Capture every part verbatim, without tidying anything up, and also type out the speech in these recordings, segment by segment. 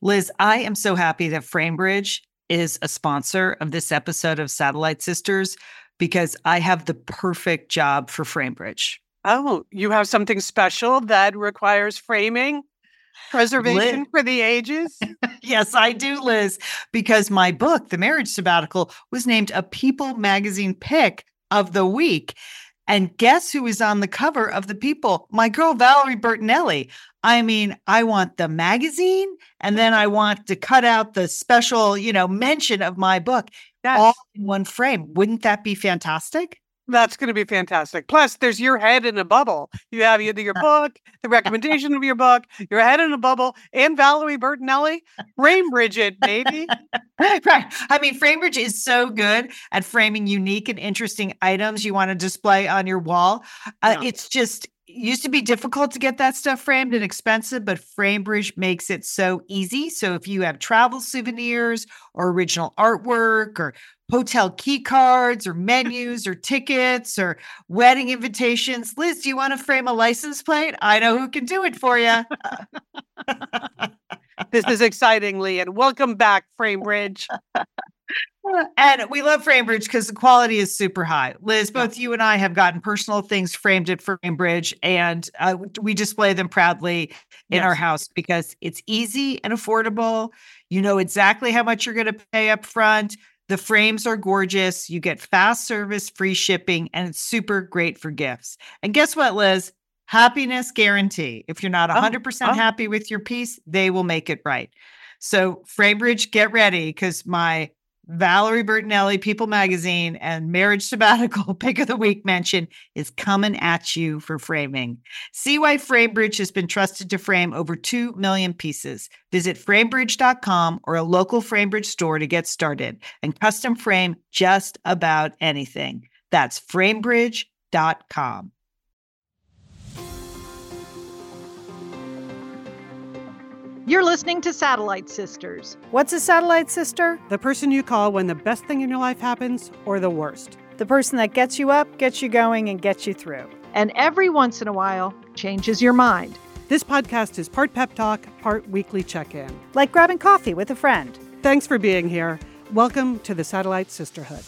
Liz, I am so happy that Framebridge is a sponsor of this episode of Satellite Sisters because I have the perfect job for Framebridge. Oh, you have something special that requires framing? Preservation Liz, for the ages? Yes, I do, Liz, because my book, The Marriage Sabbatical, was named a People magazine pick of the week. And guess who is on the cover of the People? My girl, Valerie Bertinelli. I mean, I want the magazine, and then I want to cut out the special, you know, mention of my book, Yes. all in one frame. Wouldn't that be fantastic? That's going to be fantastic. Plus, there's your head in a bubble. You have either your book, the recommendation of your book, your head in a bubble, and Valerie Bertinelli. Framebridge it, baby. Right. I mean, Framebridge is so good at framing unique and interesting items you want to display on your wall. Uh, Yeah. It's just used to be difficult to get that stuff framed and expensive, but Framebridge makes it so easy. So if you have travel souvenirs or original artwork or hotel key cards or menus or tickets or wedding invitations, Liz, do you want to frame a license plate? I know who can do it for you. This is exciting, Lee, and welcome back, Framebridge. And we love Framebridge because the quality is super high. Liz, both you and I have gotten personal things framed at Framebridge, and uh, we display them proudly in Yes. our house because it's easy and affordable. You know exactly how much you're going to pay up front. The frames are gorgeous. You get fast service, free shipping, and it's super great for gifts. And guess what, Liz? Happiness guarantee. If you're not one hundred percent oh. happy with your piece, they will make it right. So Framebridge, get ready because my Valerie Bertinelli People Magazine and Marriage Sabbatical Pick of the Week mention is coming at you for framing. See why Framebridge has been trusted to frame over two million pieces. Visit framebridge dot com or a local Framebridge store to get started and custom frame just about anything. That's framebridge dot com. You're listening to Satellite Sisters. What's a satellite sister? The person you call when the best thing in your life happens or the worst. The person that gets you up, gets you going, and gets you through. And every once in a while, changes your mind. This podcast is part pep talk, part weekly check-in. Like grabbing coffee with a friend. Thanks for being here. Welcome to the Satellite Sisterhood.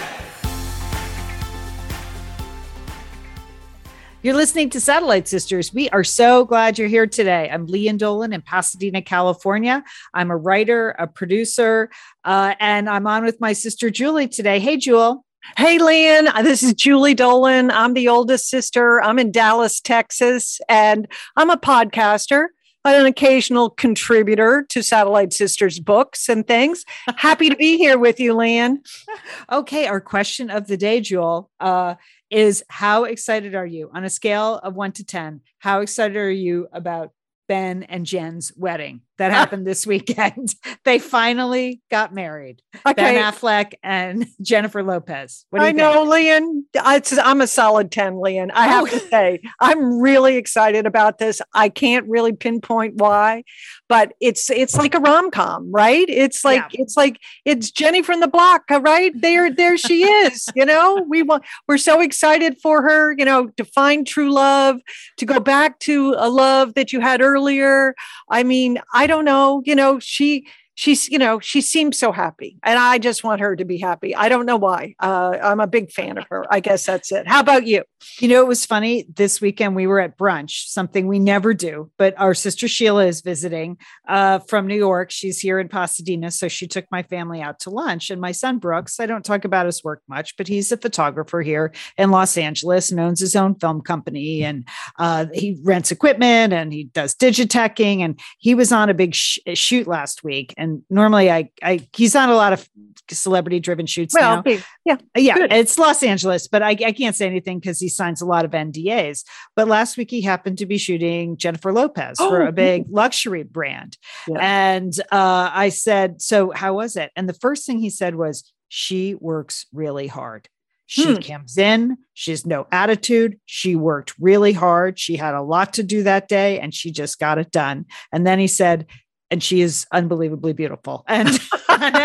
You're listening to Satellite Sisters. We are so glad you're here today. I'm Lian Dolan in Pasadena, California. I'm a writer, a producer, uh, and I'm on with my sister Julie today. Hey, Jewel. Hey, Lian, this is Julie Dolan. I'm the oldest sister. I'm in Dallas, Texas, and I'm a podcaster, an occasional contributor to Satellite Sisters books and things. Happy to be here with you, Lian. Okay, our question of the day, Jewel, uh, is how excited are you on a scale of one to ten? How excited are you about Ben and Jen's wedding that happened this weekend? They finally got married. Okay. Ben Affleck and Jennifer Lopez. What do you I think? know, Lian. It's, I'm a solid ten, Lian. I have Oh. to say, I'm really excited about this. I can't really pinpoint why, but it's it's like a rom-com, right? It's like Yeah. it's like it's Jenny from the block, right? There, there she is. You know, we want we're so excited for her. You know, to find true love, to go back to a love that you had earlier. I mean, I don't know. You know, she. She's, you know, she seems so happy, and I just want her to be happy. I don't know why. Uh, I'm a big fan of her. I guess that's it. How about you? You know, it was funny. This weekend we were at brunch, something we never do, but our sister Sheila is visiting uh, from New York. She's here in Pasadena. So she took my family out to lunch, and my son Brooks, I don't talk about his work much, but he's a photographer here in Los Angeles and owns his own film company. And uh, he rents equipment and he does digiteching. And he was on a big sh- shoot last week. And normally I, I, he's on a lot of celebrity driven shoots Well, now. be- yeah, Yeah, good. it's Los Angeles, but I, I can't say anything because he signs a lot of N D As. But last week he happened to be shooting Jennifer Lopez for Oh, a big luxury brand. Yeah. And uh, I said, so how was it? And the first thing he said was, she works really hard. She Hmm. comes in, she has no attitude. She worked really hard. She had a lot to do that day and she just got it done. And then he said, and she is unbelievably beautiful. And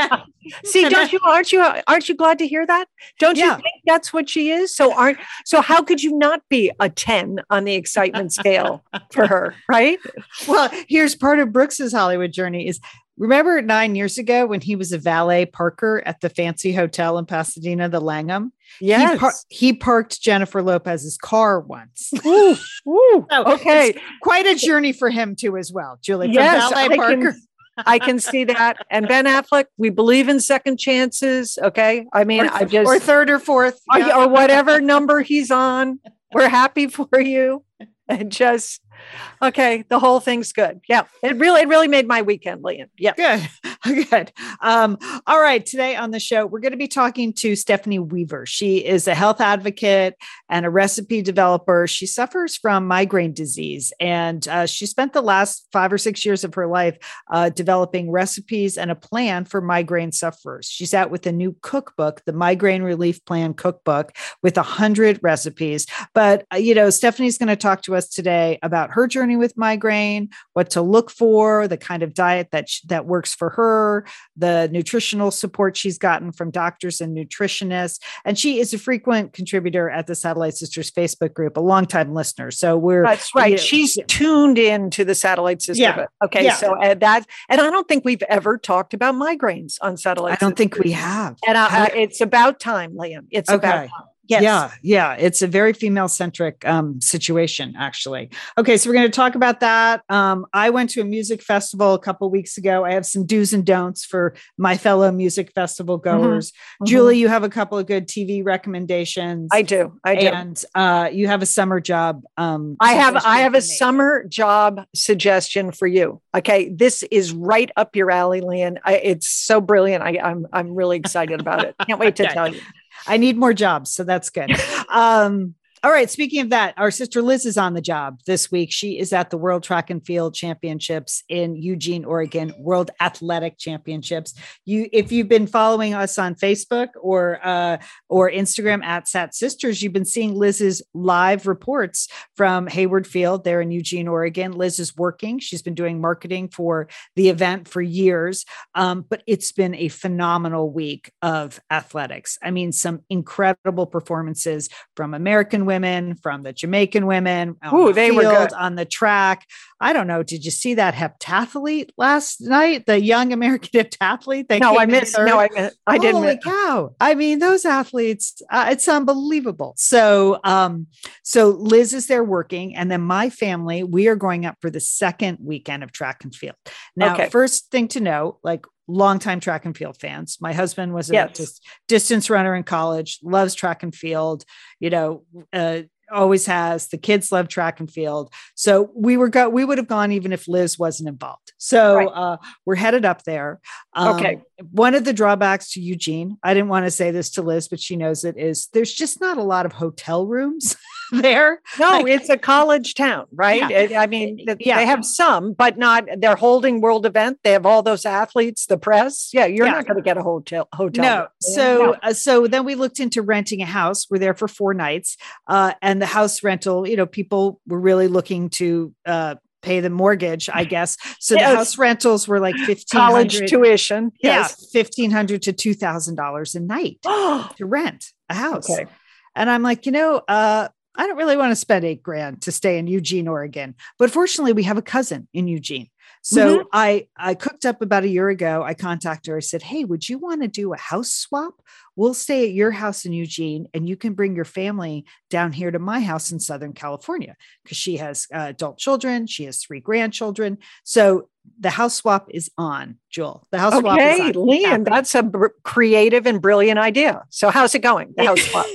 See, And don't I- you, aren't you, aren't you glad to hear that? Don't you Yeah. think that's what she is? So aren't, so how could you not be a ten on the excitement scale for her, right? Well, here's part of Brooks's Hollywood journey is remember nine years ago when he was a valet parker at the fancy hotel in Pasadena, the Langham? Yes. He, par- he parked Jennifer Lopez's car once. Ooh, ooh, So okay. it's quite a journey for him too, as well, Julie. From Yes, valet I can- parker. I can see that. And Ben Affleck, we believe in second chances. Okay. I mean, or, I just, or third or fourth. or, yeah. or whatever number he's on. We're happy for you. And just, okay. The whole thing's good. Yeah. It really, it really made my weekend, Lian. Yeah. Good. Good. Um, all right. Today on the show, we're going to be talking to Stephanie Weaver. She is a health advocate and a recipe developer. She suffers from migraine disease, and uh, she spent the last five or six years of her life uh, developing recipes and a plan for migraine sufferers. She's out with a new cookbook, the Migraine Relief Plan Cookbook, with a hundred recipes. But, uh, you know, Stephanie's going to talk to us today about her journey with migraine, what to look for, the kind of diet that, sh- that works for her, the nutritional support she's gotten from doctors and nutritionists. And she is a frequent contributor at the Satellite Sisters Facebook group, a longtime listener. So we're That's right. you know, She's tuned in to the Satellite Sisterhood. Yeah. Okay. Yeah. So uh, that, and I don't think we've ever talked about migraines on Satellite I don't think Sisters. we have. And I, I, it's about time, Liam. It's about Okay. time. Yes. Yeah, yeah. It's a very female centric um, situation, actually. Okay, so we're going to talk about that. Um, I went to a music festival a couple weeks ago. I have some do's and don'ts for my fellow music festival goers. Mhm. Julie, you have a couple of good T V recommendations. I do. I do. And uh, you have a summer job. Um, I have I suggestion have a for me. summer job suggestion for you. Okay, this is right up your alley, Lian. I, it's so brilliant. I, I'm I'm really excited about it. Can't wait to Okay. tell you. I need more jobs, so that's good. Um, all right. Speaking of that, our sister Liz is on the job this week. She is at the World Track and Field Championships in Eugene, Oregon, World Athletic Championships. You, if you've been following us on Facebook or uh, or Instagram at Sat Sisters, you've been seeing Liz's live reports from Hayward Field there in Eugene, Oregon. Liz is working. She's been doing marketing for the event for years, um, but it's been a phenomenal week of athletics. I mean, some incredible performances from American women, from the Jamaican women. on Ooh, the they were field, good. on the track. I don't know. Did you see that heptathlete last night? The young American heptathlete? That No, came I in missed. third? No, I missed. I didn't. Holy miss- cow. I mean, those athletes, uh, it's unbelievable. So, um, so Liz is there working. And then my family, we are going up for the second weekend of track and field. Now, Okay. first thing to know, like longtime track and field fans, my husband was a Yes. dis- distance runner in college, loves track and field, you know, uh, always has. The kids love track and field. So we were go we would have gone even if Liz wasn't involved. So Right. uh, we're headed up there. Um, Okay. One of the drawbacks to Eugene, I didn't want to say this to Liz, but she knows it, is there's just not a lot of hotel rooms there. No, Like- it's a college town, right? Yeah. It- I mean, th- Yeah. they have some, but not. They're holding world event. They have all those athletes, the press. Yeah, you're Yeah. not going to get a hotel. Hotel. No. room. So, No. uh, so then we looked into renting a house. We're there for four nights. Uh, and the house rental, you know, people were really looking to, uh, pay the mortgage, I guess. So Yes. the house rentals were like fifteen college hundred. tuition. Yeah, Yes. fifteen hundred to two thousand dollars a night to rent a house. Okay. And I'm like, you know, uh, I don't really want to spend eight grand to stay in Eugene, Oregon. But fortunately, we have a cousin in Eugene. So Mhm. I I cooked up about a year ago. I contacted her. I said, hey, would you want to do a house swap? We'll stay at your house in Eugene and you can bring your family down here to my house in Southern California, because she has uh, adult children. She has three grandchildren. So the house swap is on, Jewel. The house swap is Okay, on. Lian, Happening. that's a br- creative and brilliant idea. So how's it going? The house swap.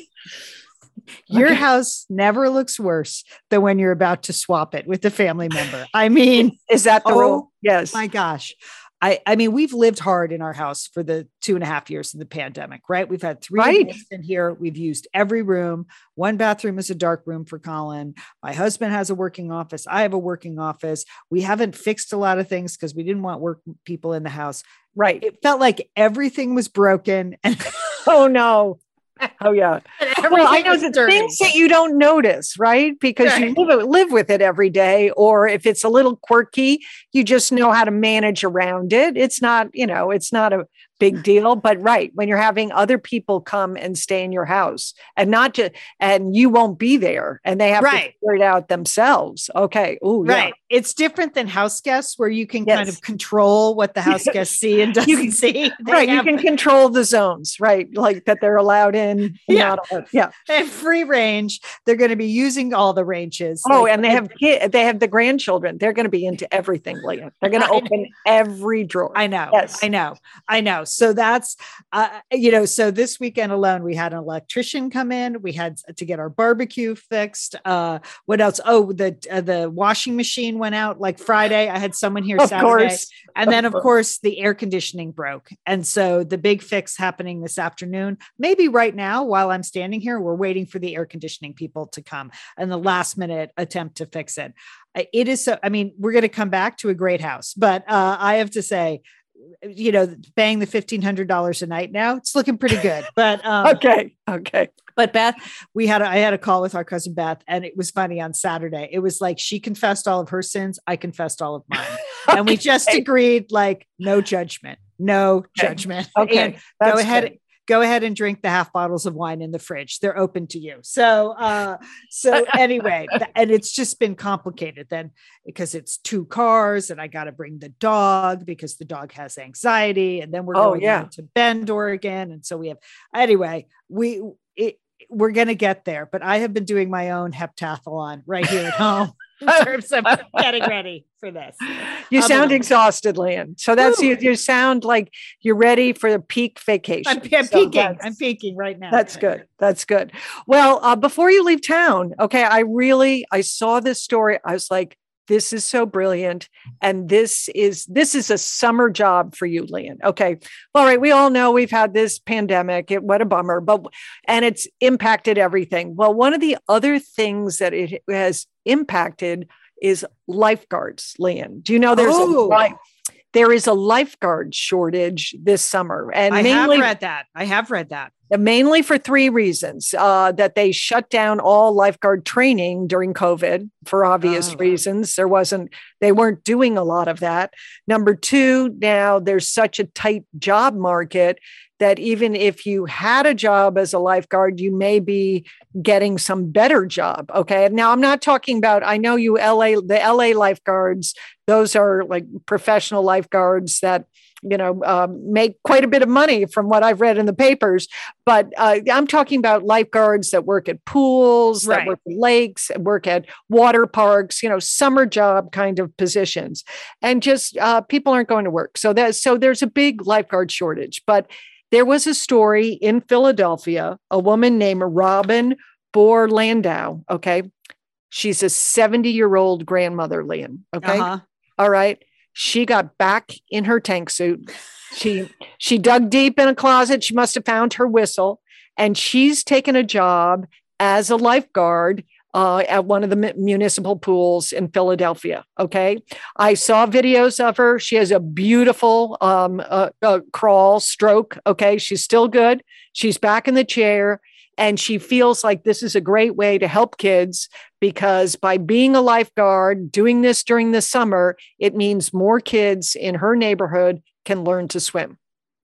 Your Okay. house never looks worse than when you're about to swap it with a family member. I mean, Is that the Oh, rule? Yes. my gosh. I, I mean, we've lived hard in our house for the two and a half years of the pandemic, right? We've had three Right. adults in here. We've used every room. One bathroom is a dark room for Colin. My husband has a working office. I have a working office. We haven't fixed a lot of things because we didn't want work people in the house. Right. It felt like everything was broken and Oh no. Oh yeah. Well, I everything know was the dirty. things that you don't notice, right? Because you Right. live, live with it every day. Or if it's a little quirky, you just know how to manage around it. It's not, you know, it's not a big deal. But right, when you're having other people come and stay in your house and not just, and you won't be there and they have Right. to figure it out themselves. Okay. Ooh, yeah. Right. It's different than house guests where you can Yes. kind of control what the house guests see and doesn't You can- see. They Right. You have- can control the zones, right? Like that they're allowed in. and Yeah. not allowed- Yeah. they have free range. They're going to be using all the ranges. Oh, Like, and they have kid, they have the grandchildren. They're going to be into everything, Leah. They're going to I know. open every drawer. I know. Yes. I know. I know. So that's, uh, you know, so this weekend alone, we had an electrician come in. We had to get our barbecue fixed. Uh, what else? Oh, the, uh, the washing machine went out like Friday. I had someone here Of Saturday. course. And then, of course. course, the air conditioning broke. And so the big fix happening this afternoon, maybe right now while I'm standing here, we're waiting for the air conditioning people to come and the last minute attempt to fix it. Uh, It is so, I mean, we're going to come back to a great house, but uh, I have to say, you know, paying the fifteen hundred dollars a night now, it's looking pretty good. But um, Okay. Okay. but Beth, we had, a, I had a call with our cousin Beth, and it was funny on Saturday. It was like she confessed all of her sins. I confessed all of mine. And we just Okay. agreed, like, no judgment, no Okay. judgment. Okay. And go That's ahead. good. Go ahead and drink the half bottles of wine in the fridge. They're open to you. So, uh, so anyway, th- and it's just been complicated then because it's two cars and I got to bring the dog because the dog has anxiety. And then we're Oh, going yeah. down to Bend, Oregon. And so we have, anyway, we, it, we're going to get there, but I have been doing my own heptathlon right here at home in terms of getting ready for this. You I'm sound a- exhausted, Lian. So that's Woo. you. You sound like you're ready for the peak vacation. I'm, I'm So peaking. that's- I'm peaking right now. That's good. That's good. Well, uh, before you leave town, okay, I really I saw this story. I was like, this is so brilliant, and this is this is a summer job for you, Lian. Okay, all right. We all know we've had this pandemic. It what a bummer, but and it's impacted everything. Well, one of the other things that it has impacted is lifeguards. Lian, do you know there's Oh. a li- there is a lifeguard shortage this summer, and I mainly have read that. I have read that. mainly for three reasons, uh, that they shut down all lifeguard training during COVID for obvious Oh. reasons. There wasn't, they weren't doing a lot of that. Number two, now there's such a tight job market that even if you had a job as a lifeguard, you may be getting some better job. Okay. Now I'm not talking about, I know you L A, the L A lifeguards, those are like professional lifeguards that, you know, um, make quite a bit of money from what I've read in the papers. But uh, I'm talking about lifeguards that work at pools, that Right. work at lakes, work at water parks, you know, summer job kind of positions. And just uh, people aren't going to work. So that, so there's a big lifeguard shortage. But there was a story in Philadelphia, a woman named Robin Bohr Landau. Okay. She's a seventy year old grandmother, Liam. Okay. Uh-huh. All right. She got back in her tank suit. She she dug deep in a closet. She must have found her whistle, and she's taken a job as a lifeguard uh, at one of the mu- municipal pools in Philadelphia. Okay, I saw videos of her. She has a beautiful um, uh, uh, crawl stroke. Okay, she's still good. She's back in the chair. And she feels like this is a great way to help kids because by being a lifeguard, doing this during the summer, it means more kids in her neighborhood can learn to swim.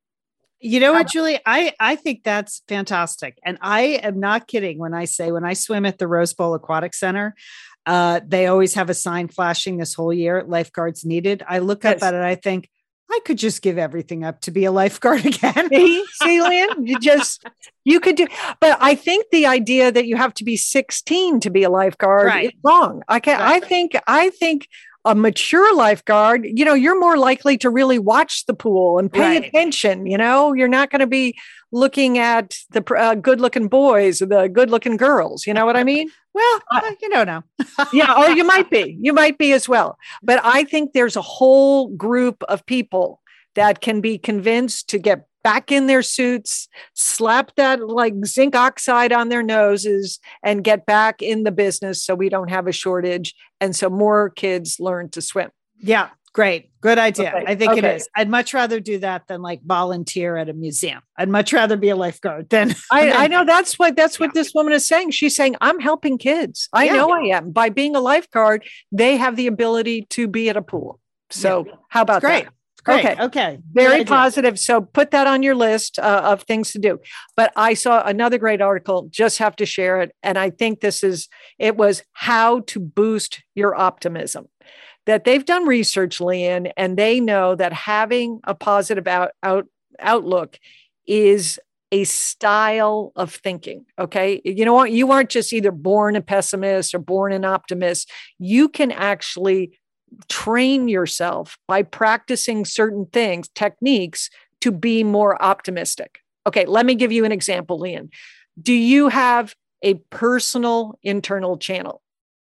You know what, Julie? I, I think that's fantastic. And I am not kidding when I say when I swim at the Rose Bowl Aquatic Center, uh, they always have a sign flashing this whole year, lifeguards needed. I look Yes. up at it, I think, I could just give everything up to be a lifeguard again. See, see, Lynn, you just, you could do, but I think the idea that you have to be sixteen to be a lifeguard Right. is wrong. I can, I Right. think, I think a mature lifeguard, you know, you're more likely to really watch the pool and pay Right. attention. You know, you're not going to be looking at the uh, good looking boys or the good looking girls. You know what I mean? Well, uh, you know, now. Yeah, or you might be, you might be as well. But I think there's a whole group of people that can be convinced to get back in their suits, slap that like zinc oxide on their noses and get back in the business so we don't have a shortage. And so more kids learn to swim. Yeah, great. Good idea. Okay, I think it okay. is. I'd much rather do that than like volunteer at a museum. I'd much rather be a lifeguard than I, I know that's what that's what Yeah. this woman is saying. She's saying, I'm helping kids. I Yeah. know I am. By being a lifeguard, they have the ability to be at a pool. So how about It's great. that? Great. Okay. Okay. Very Good idea. positive. So put that on your list uh, of things to do. But I saw another great article, just have to share it. And I think this is, it was how to boost your optimism. That they've done research, Leanne, and they know that having a positive out, out, outlook is a style of thinking. Okay. You know what? You aren't just either born a pessimist or born an optimist. You can actually train yourself by practicing certain things, techniques to be more optimistic. Okay. Let me give you an example, Leanne. Do you have a personal internal channel?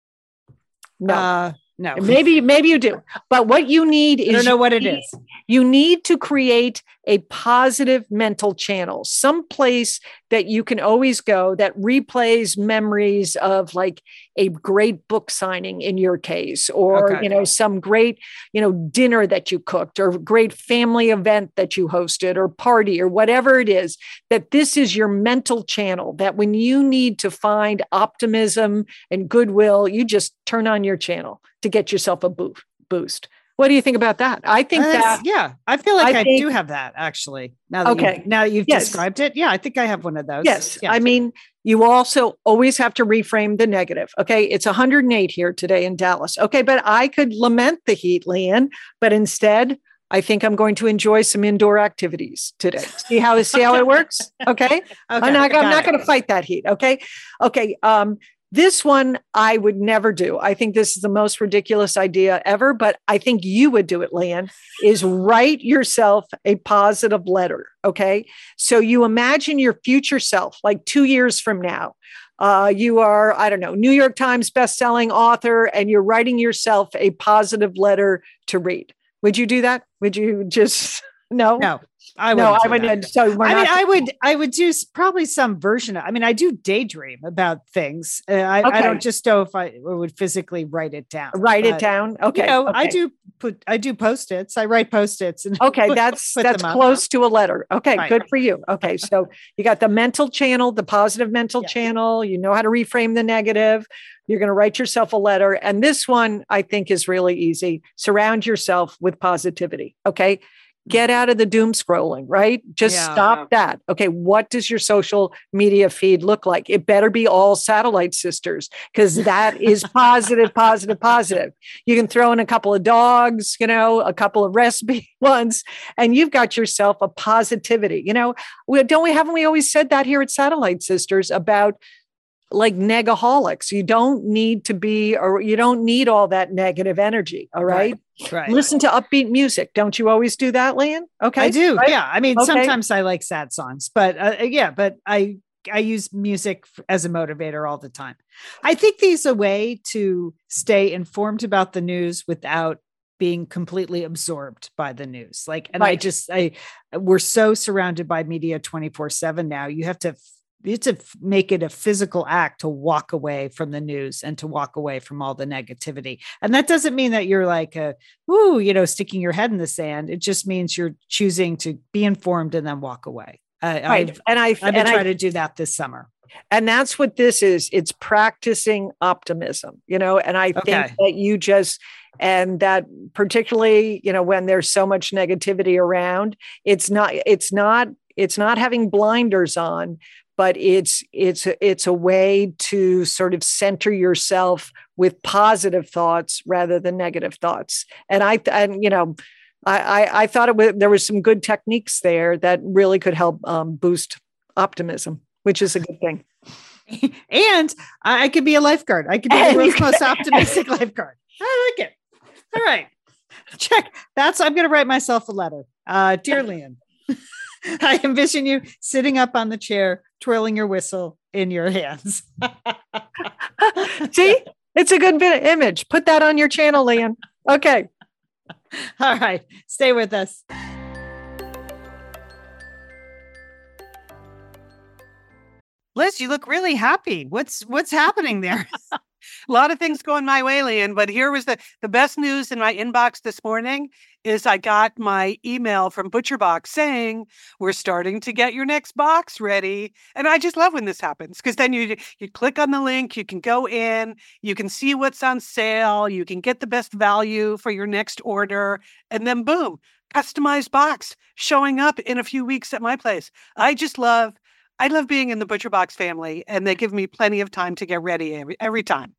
No. Uh, no. Maybe, maybe you do. But what you need is I don't know you what it need- is. You need to create a positive mental channel, some place that you can always go that replays memories of like a great book signing in your case, or, Okay. you know, some great, you know, dinner that you cooked, or great family event that you hosted, or party, or whatever it is, that this is your mental channel, that when you need to find optimism and goodwill, you just turn on your channel to get yourself a boo- boost. What do you think about that? I think Uh, that, yeah, I feel like I I, think- do have that actually. Now that Okay. you, now that you've Yes. described it, yeah, I think I have one of those. yes, Yeah. I mean, you also always have to reframe the negative. Okay. It's one hundred eight here today in Dallas. Okay. But I could lament the heat, Leanne, but instead, I think I'm going to enjoy some indoor activities today. See how, see how it works? Okay. Okay, I'm not, I'm got not it. going to fight that heat. Okay. Okay. Um, this one I would never do. I think this is the most ridiculous idea ever, but I think you would do it, Leanne, is write yourself a positive letter. Okay. So you imagine your future self, like two years from now. Uh, you are, I don't know, New York Times bestselling author, and you're writing yourself a positive letter to read. Would you do that? Would you just, no? No, I no, wouldn't I do wouldn't. that. So we're I not, mean, I would, I would do s- probably some version of. I mean, I do daydream about things. Uh, I, Okay. I don't just know if I would physically write it down. write it but, down. Okay. You know, I okay. do put, I do post-its. I write post-its and Okay, put- that's put that's them up. close to a letter. Okay, Right. good for you. Okay, so you got the mental channel, the positive mental Yeah. channel. You know how to reframe the negative. You're going to write yourself a letter. And this one I think is really easy. Surround yourself with positivity. Okay. Get out of the doom scrolling, right? Just Yeah. stop that. Okay. What does your social media feed look like? It better be all satellite sisters, because that is positive, positive, positive. You can throw in a couple of dogs, you know, a couple of recipe ones, and you've got yourself a positivity. You know, we, don't we, haven't we always said that here at Satellite Sisters about like negaholics? You don't need to be, or you don't need all that negative energy. All right. Right. Listen to upbeat music. Don't you always do that, Leanne? Okay. I do. Right? Yeah. I mean, Okay. sometimes I like sad songs, but uh, yeah, but I, I use music f- as a motivator all the time. I think there's a way to stay informed about the news without being completely absorbed by the news. Like, and I Right. just, I, we're so surrounded by media twenty-four seven now. You have to, you have to f- make it a physical act to walk away from the news and to walk away from all the negativity. And that doesn't mean that you're like, a, ooh, you know, sticking your head in the sand. It just means you're choosing to be informed and then walk away. I, Right. I've, and I, I've been and I trying to do that this summer. And that's what this is. It's practicing optimism, you know, and I think Okay. that you just, and that particularly, you know, when there's so much negativity around, it's not, it's not, it's not having blinders on, but it's, it's, it's a way to sort of center yourself with positive thoughts rather than negative thoughts. And I, and, you know, I, I, I thought it was, there was some good techniques there that really could help um, boost optimism, which is a good thing. And I I could be a lifeguard. I could be And the you world's can- most optimistic lifeguard. I like it. All right. Check. That's, I'm going to write myself a letter. Uh, Dear Leanne, I envision you sitting up on the chair, twirling your whistle in your hands. See, it's a good bit of image. Put that on your channel, Leanne. Okay. All right. Stay with us. Liz, you look really happy. What's what's happening there? A lot of things going my way, Leanne, but here was the, the best news in my inbox this morning is I got my email from ButcherBox saying, we're starting to get your next box ready. And I just love when this happens because then you you click on the link, you can go in, you can see what's on sale, you can get the best value for your next order, and then boom, customized box showing up in a few weeks at my place. I just love, I love being in the ButcherBox family, and they give me plenty of time to get ready every, every time.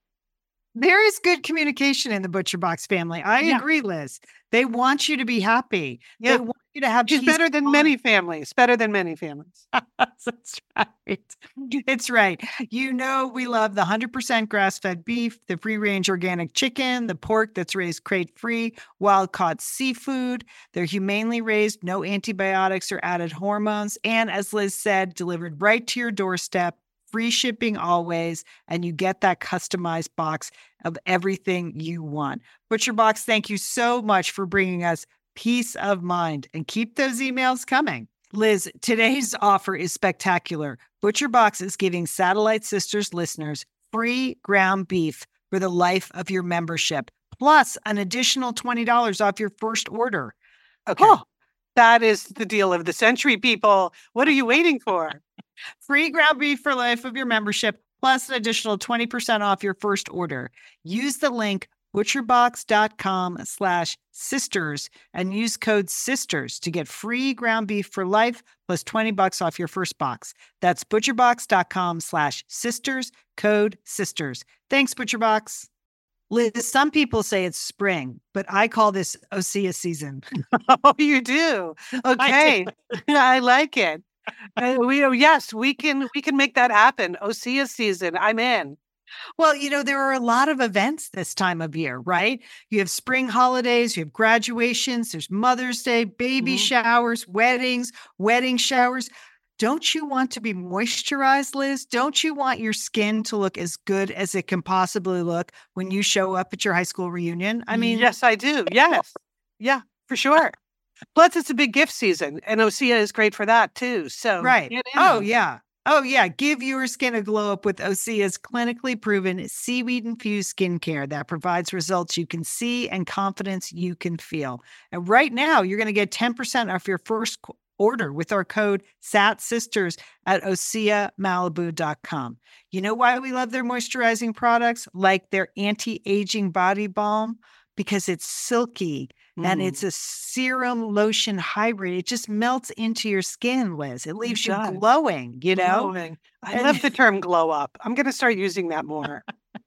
There is good communication in the ButcherBox family. I Yeah. agree, Liz. They want you to be happy. Yeah. They want you to have She's peace better of than mind. many families, better than many families. That's right. It's right. You know, we love the one hundred percent grass-fed beef, the free-range organic chicken, the pork that's raised crate-free, wild-caught seafood. They're humanely raised, no antibiotics or added hormones. And as Liz said, delivered right to your doorstep, free shipping always, and you get that customized box of everything you want. ButcherBox, thank you so much for bringing us peace of mind, and keep those emails coming. Liz, today's offer is spectacular. ButcherBox is giving Satellite Sisters listeners free ground beef for the life of your membership, plus an additional twenty dollars off your first order. Okay. Oh, that is the deal of the century, people. What are you waiting for? Free ground beef for life of your membership, plus an additional twenty percent off your first order. Use the link butcherbox.com slash sisters and use code sisters to get free ground beef for life plus twenty bucks off your first box. That's butcherbox.com slash sisters, code sisters. Thanks, ButcherBox. Liz, some people say it's spring, but I call this Osea season. Oh, you do? Okay. I, I like it. Uh, we yes, we can we can make that happen. Osea season. I'm in. Well, you know, there are a lot of events this time of year, right? You have spring holidays, you have graduations, there's Mother's Day, baby Mhm. showers, weddings, wedding showers. Don't you want to be moisturized, Liz? Don't you want your skin to look as good as it can possibly look when you show up at your high school reunion? I mean, yes, I do. Yes. Yeah, for sure. Plus, it's a big gift season, and Osea is great for that too. So, right. get in Oh, on it. yeah. Oh, yeah. Give your skin a glow up with Osea's clinically proven seaweed infused skincare that provides results you can see and confidence you can feel. And right now, you're going to get ten percent off your first qu- order with our code SATSisters at osea malibu dot com. You know why we love their moisturizing products, like their anti-aging body balm? Because it's silky. And Mhm. it's a serum lotion hybrid. It just melts into your skin, Liz. It leaves you does. glowing, you know? Glowing. I And- love the term glow up. I'm going to start using that more.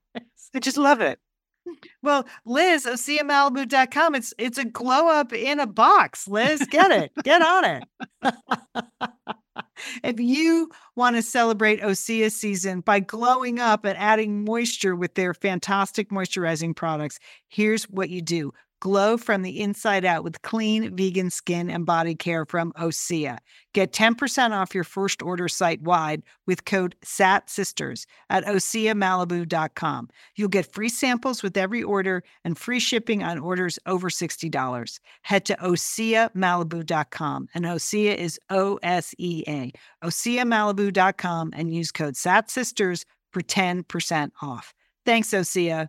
I just love it. Well, Liz, osea malibu dot com. It's it's a glow up in a box, Liz. Get it. Get on it. If you want to celebrate Osea season by glowing up and adding moisture with their fantastic moisturizing products, here's what you do. Glow from the inside out with clean vegan skin and body care from Osea. Get ten percent off your first order site-wide with code SATSisters at osea malibu dot com. You'll get free samples with every order and free shipping on orders over sixty dollars. Head to osea malibu dot com, and Osea is O S E A. osea malibu dot com and use code SATSisters for ten percent off. Thanks, Osea.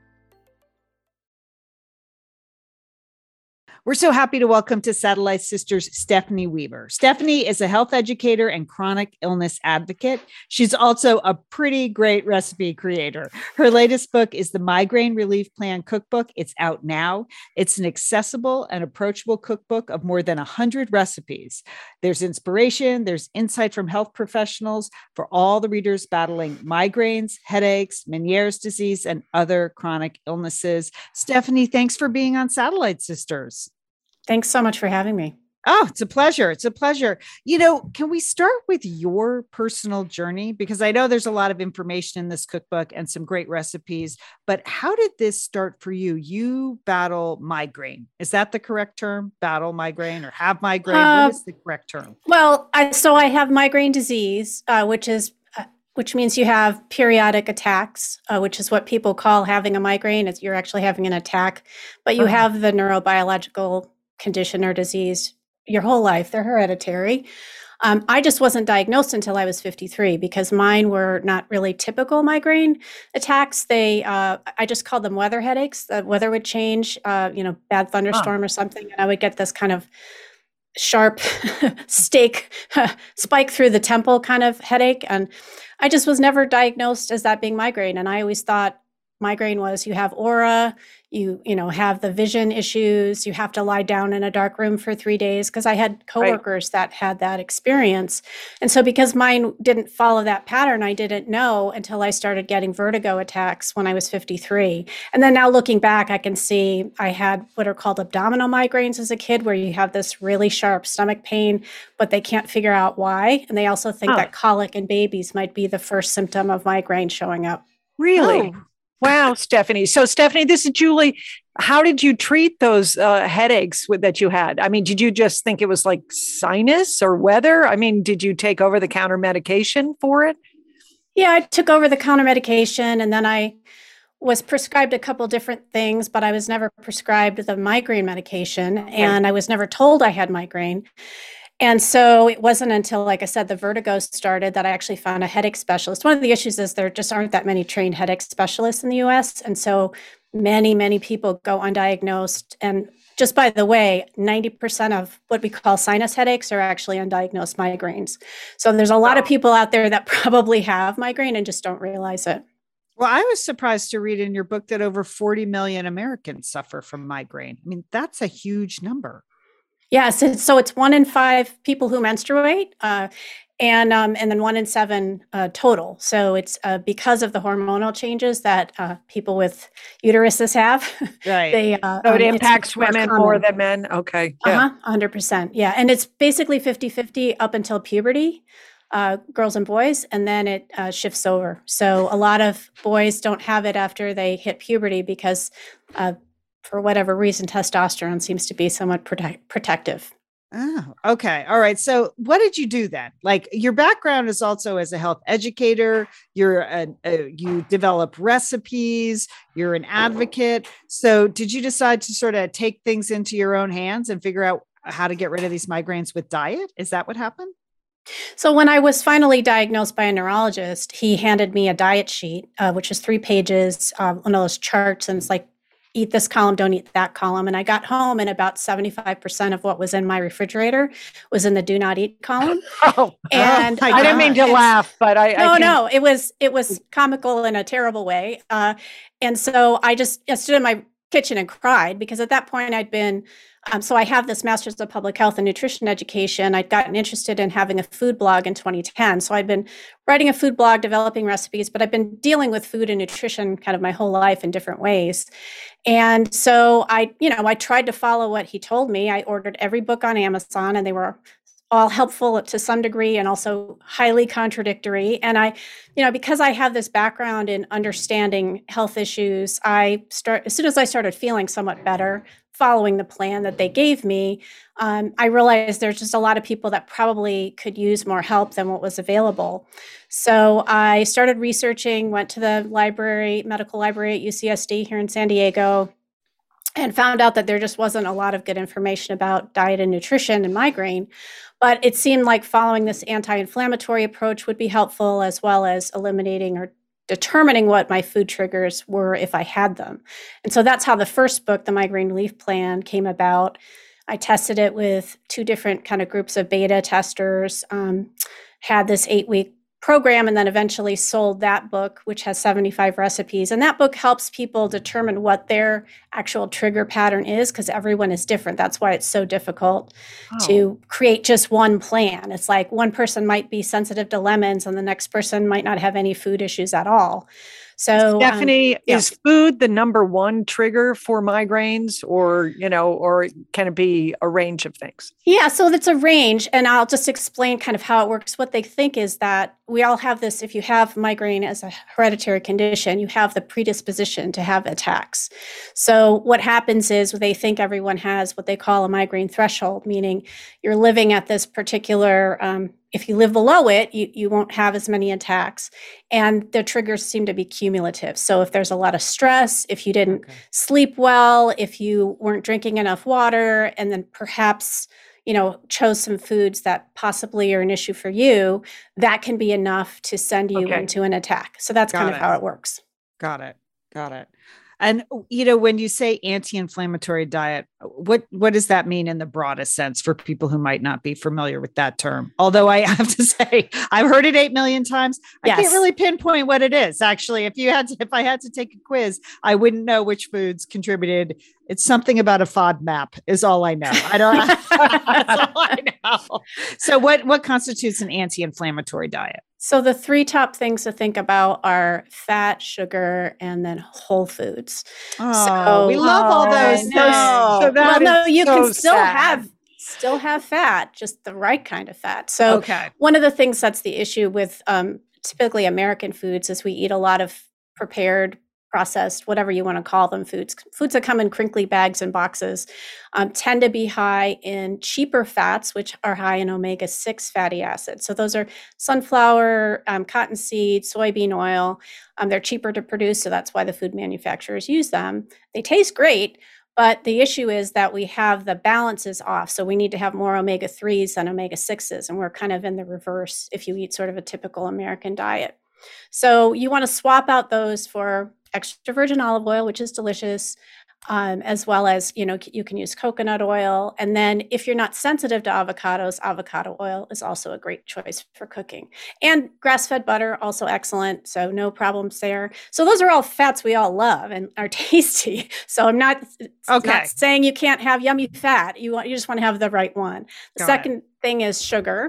We're so happy to welcome to Satellite Sisters Stephanie Weaver. Stephanie is a health educator and chronic illness advocate. She's also a pretty great recipe creator. Her latest book is the Migraine Relief Plan Cookbook. It's out now. It's an accessible and approachable cookbook of more than one hundred recipes. There's inspiration, there's insight from health professionals for all the readers battling migraines, headaches, Meniere's disease, and other chronic illnesses. Stephanie, thanks for being on Satellite Sisters. Thanks so much for having me. Oh, it's a pleasure. It's a pleasure. You know, can we start with your personal journey? Because I know there's a lot of information in this cookbook and some great recipes, but how did this start for you? You battle migraine. Is that the correct term? Battle migraine or have migraine? Uh, what is the correct term? Well, I, so I have migraine disease, uh, which is uh, which means you have periodic attacks, uh, which is what people call having a migraine. It's, you're actually having an attack, but you Uh-huh. have the neurobiological condition or disease your whole life. They're hereditary. Um, I just wasn't diagnosed until I was fifty-three because mine were not really typical migraine attacks. They, uh, I just called them weather headaches. The weather would change, uh, you know, bad thunderstorm or something, and I would get this kind of sharp stake spike through the temple kind of headache. And I just was never diagnosed as that being migraine. And I always thought migraine was you have aura, you, you know, have the vision issues, you have to lie down in a dark room for three days. Cause I had coworkers right. that had that experience. And so because mine didn't follow that pattern, I didn't know until I started getting vertigo attacks when I was fifty-three. And then now looking back, I can see I had what are called abdominal migraines as a kid, where you have this really sharp stomach pain, but they can't figure out why. And they also think oh. that colic in babies might be the first symptom of migraine showing up. Really? Oh. Wow, Stephanie. So, Stephanie, this is Julie. How did you treat those uh, headaches with, that you had? I mean, did you just think it was like sinus or weather? I mean, did you take over the counter medication for it? Yeah, I took over the counter medication, and then I was prescribed a couple different things, but I was never prescribed the migraine medication, okay. and I was never told I had migraine. And so it wasn't until, like I said, the vertigo started that I actually found a headache specialist. One of the issues is there just aren't that many trained headache specialists in the U S. And so many, many people go undiagnosed. And just by the way, ninety percent of what we call sinus headaches are actually undiagnosed migraines. So there's a lot of people out there that probably have migraine and just don't realize it. Well, I was surprised to read in your book that over forty million Americans suffer from migraine. I mean, that's a huge number. Yes. Yeah, so, so it's one in five people who menstruate, uh, and um, and then one in seven uh, total. So it's uh, because of the hormonal changes that uh, people with uteruses have. Right. They, uh, so it um, impacts women more, more than men. Okay. Yeah. Uh-huh, one hundred percent. Yeah. And it's basically fifty-fifty up until puberty, uh, girls and boys, and then it uh, shifts over. So a lot of boys don't have it after they hit puberty because uh, for whatever reason, testosterone seems to be somewhat protect- protective. Oh, okay. All right. So what did you do then? Like, your background is also as a health educator. You're a, a, you develop recipes. You're an advocate. So did you decide to sort of take things into your own hands and figure out how to get rid of these migraines with diet? Is that what happened? So when I was finally diagnosed by a neurologist, he handed me a diet sheet, uh, which is three pages, uh, one of those charts, and it's like, eat this column, don't eat that column. And I got home and about seventy-five percent of what was in my refrigerator was in the do not eat column. Oh, and oh I didn't mean to laugh, but I, no, I no, it was, it was comical in a terrible way. Uh, and so I just I stood in my kitchen and cried because at that point I'd been, um, so I have this master's of public health and nutrition education. I'd gotten interested in having a food blog in twenty ten. So I'd been writing a food blog, developing recipes, but I've been dealing with food and nutrition kind of my whole life in different ways. And so I, you know, I tried to follow what he told me. I ordered every book on Amazon, and they were all helpful to some degree and also highly contradictory. And I, you know, because I have this background in understanding health issues, I start, as soon as I started feeling somewhat better, following the plan that they gave me, um, I realized there's just a lot of people that probably could use more help than what was available. So I started researching, went to the library, medical library at U C S D here in San Diego, and found out that there just wasn't a lot of good information about diet and nutrition and migraine. But it seemed like following this anti-inflammatory approach would be helpful, as well as eliminating or determining what my food triggers were if I had them. And so that's how the first book, The Migraine Relief Plan, came about. I tested it with two different kind of groups of beta testers, um, had this eight-week program, and then eventually sold that book, which has seventy-five recipes. And that book helps people determine what their actual trigger pattern is, because everyone is different. That's why it's so difficult oh. to create just one plan. It's like one person might be sensitive to lemons and the next person might not have any food issues at all. So Stephanie, um, yeah. is food the number one trigger for migraines, or, you know, or can it be a range of things? Yeah, so it's a range, and I'll just explain kind of how it works. What they think is that we all have this, if you have migraine as a hereditary condition, you have the predisposition to have attacks. So what happens is they think everyone has what they call a migraine threshold, meaning you're living at this particular, um, if you live below it, you, you won't have as many attacks. And the triggers seem to be cumulative. So if there's a lot of stress, if you didn't okay. sleep well, if you weren't drinking enough water, and then perhaps, you know, chose some foods that possibly are an issue for you, that can be enough to send you okay. into an attack. So that's Got kind of it. how it works. Got it. Got it. And, you know, when you say anti-inflammatory diet, what what does that mean in the broadest sense for people who might not be familiar with that term? Although I have to say, I've heard it eight million times. I Yes. can't really pinpoint what it is. Actually, if you had to, if I had to take a quiz, I wouldn't know which foods contributed. It's something about a FODMAP is all I know. I don't. That's all I know. So, what what constitutes an anti-inflammatory diet? So the three top things to think about are fat, sugar, and then whole foods. Oh, So- we love all Oh, those. I things. know. So that well, no, is you so can still sad. have still have fat, just the right kind of fat. So Okay. one of the things that's the issue with um, typically American foods is we eat a lot of prepared, processed, whatever you want to call them, foods. Foods that come in crinkly bags and boxes um, tend to be high in cheaper fats, which are high in omega six fatty acids. So those are sunflower, um, cottonseed, soybean oil. Um, they're cheaper to produce, so that's why the food manufacturers use them. They taste great, but the issue is that we have the balances off. So we need to have more omega threes than omega sixes, and we're kind of in the reverse if you eat sort of a typical American diet. So you want to swap out those for extra virgin olive oil, which is delicious, um, as well as, you know, c- you can use coconut oil. And then if you're not sensitive to avocados, avocado oil is also a great choice for cooking. And grass-fed butter, also excellent. So no problems there. So those are all fats we all love and are tasty. So I'm not, it's Okay. not saying you can't have yummy fat. You want, you just want to have the right one. The Got it. second thing is sugar.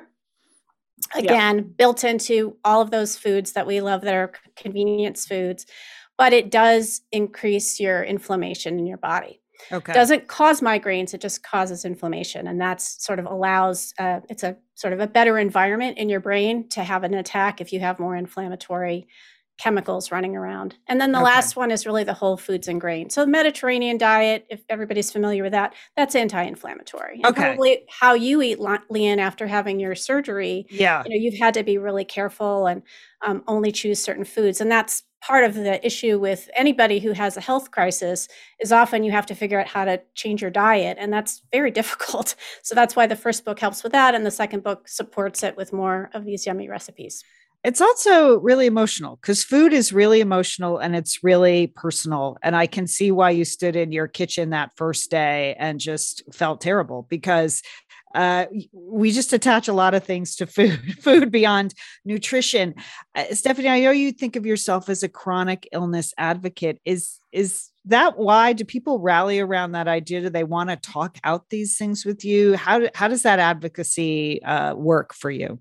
Again, built into all of those foods that we love that are c- convenience foods, but it does increase your inflammation in your body. Okay. Doesn't cause migraines, it just causes inflammation. And that's sort of allows, uh, it's a sort of a better environment in your brain to have an attack if you have more inflammatory chemicals running around. And then the Okay. last one is really the whole foods and grains. So the Mediterranean diet, if everybody's familiar with that, that's anti-inflammatory. And Okay. probably how you eat, Le- Leanne, after having your surgery, Yeah. you know, you've had to be really careful and um, only choose certain foods. And that's part of the issue with anybody who has a health crisis is often you have to figure out how to change your diet. And that's very difficult. So that's why the first book helps with that. And the second book supports it with more of these yummy recipes. It's also really emotional because food is really emotional and it's really personal. And I can see why you stood in your kitchen that first day and just felt terrible because uh, we just attach a lot of things to food, food beyond nutrition. Uh, Stephanie, I know you think of yourself as a chronic illness advocate. Is, is that why? Do people rally around that idea? Do they want to talk out these things with you? How, do, how does that advocacy uh, work for you?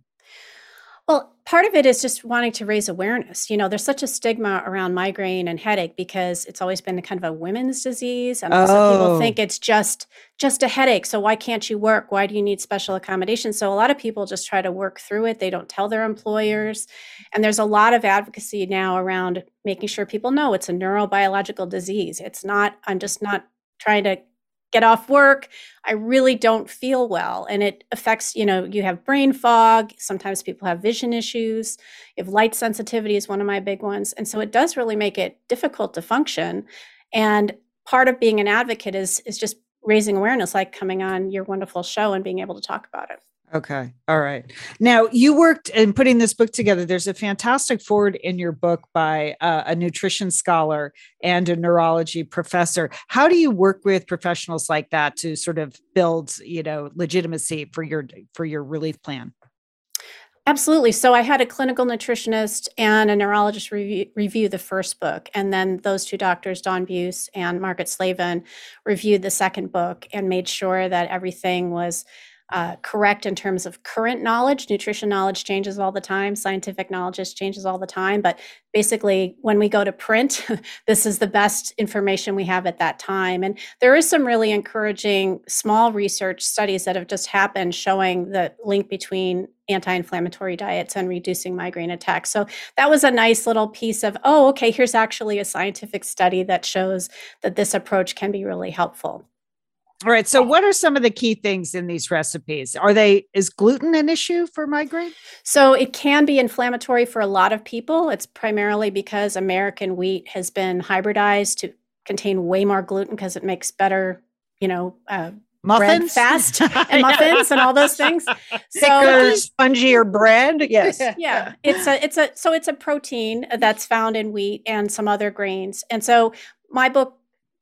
Well, part of it is just wanting to raise awareness. You know, there's such a stigma around migraine and headache because it's always been kind of a women's disease. And some Oh. people think it's just just a headache. So why can't you work? Why do you need special accommodations? So a lot of people just try to work through it. They don't tell their employers. And there's a lot of advocacy now around making sure people know it's a neurobiological disease. It's not, I'm just not trying to get off work. I really don't feel well. And it affects, you know, you have brain fog. Sometimes people have vision issues. If light sensitivity is one of my big ones. And so it does really make it difficult to function. And part of being an advocate is, is just raising awareness, like coming on your wonderful show and being able to talk about it. Okay. All right. Now you worked in putting this book together. There's a fantastic foreword in your book by uh, a nutrition scholar and a neurology professor. How do you work with professionals like that to sort of build, you know, legitimacy for your, for your relief plan? Absolutely. So I had a clinical nutritionist and a neurologist review, review the first book. And then those two doctors, Dawn Buse and Margaret Slavin, reviewed the second book and made sure that everything was uh, correct in terms of current knowledge. Nutrition knowledge changes all the time. Scientific knowledge just changes all the time. But basically, when we go to print, this is the best information we have at that time. And there is some really encouraging small research studies that have just happened showing the link between anti-inflammatory diets and reducing migraine attacks. So that was a nice little piece of, oh, okay, here's actually a scientific study that shows that this approach can be really helpful. All right. So what are some of the key things in these recipes? Are they, is gluten an issue for migraine? So it can be inflammatory for a lot of people. It's primarily because American wheat has been hybridized to contain way more gluten because it makes better, you know, uh, bread Muffins? fast and muffins and all those things. Thicker, So spongier bread. Yes. yeah, it's a it's a so it's a protein that's found in wheat and some other grains. And so my book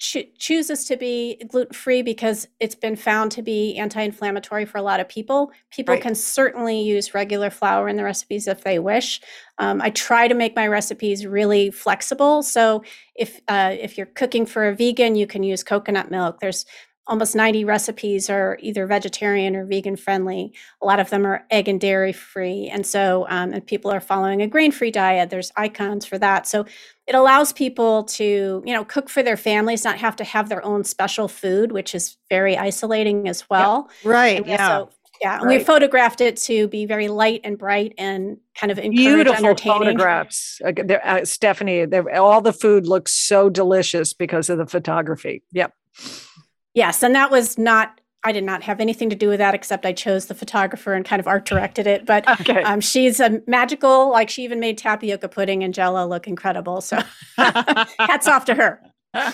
cho- chooses to be gluten-free because it's been found to be anti-inflammatory for a lot of people. People Right. can certainly use regular flour in the recipes if they wish. Um, I try to make my recipes really flexible. So if uh, if you're cooking for a vegan, you can use coconut milk. There's almost ninety recipes are either vegetarian or vegan friendly. A lot of them are egg and dairy free. And so, um, and people are following a grain-free diet. There's icons for that. So it allows people to, you know, cook for their families, not have to have their own special food, which is very isolating as well. Right. And Yeah. so, yeah. And Right. we photographed it to be very light and bright and kind of encourage Beautiful entertaining. photographs. Uh, they're- uh, Stephanie, they're- all the food looks so delicious because of the photography. Yep. Yes, and that was not, I did not have anything to do with that, except I chose the photographer and kind of art directed it. But Okay. um, she's a magical, like she even made tapioca pudding and Jell-O look incredible. So hats off to her.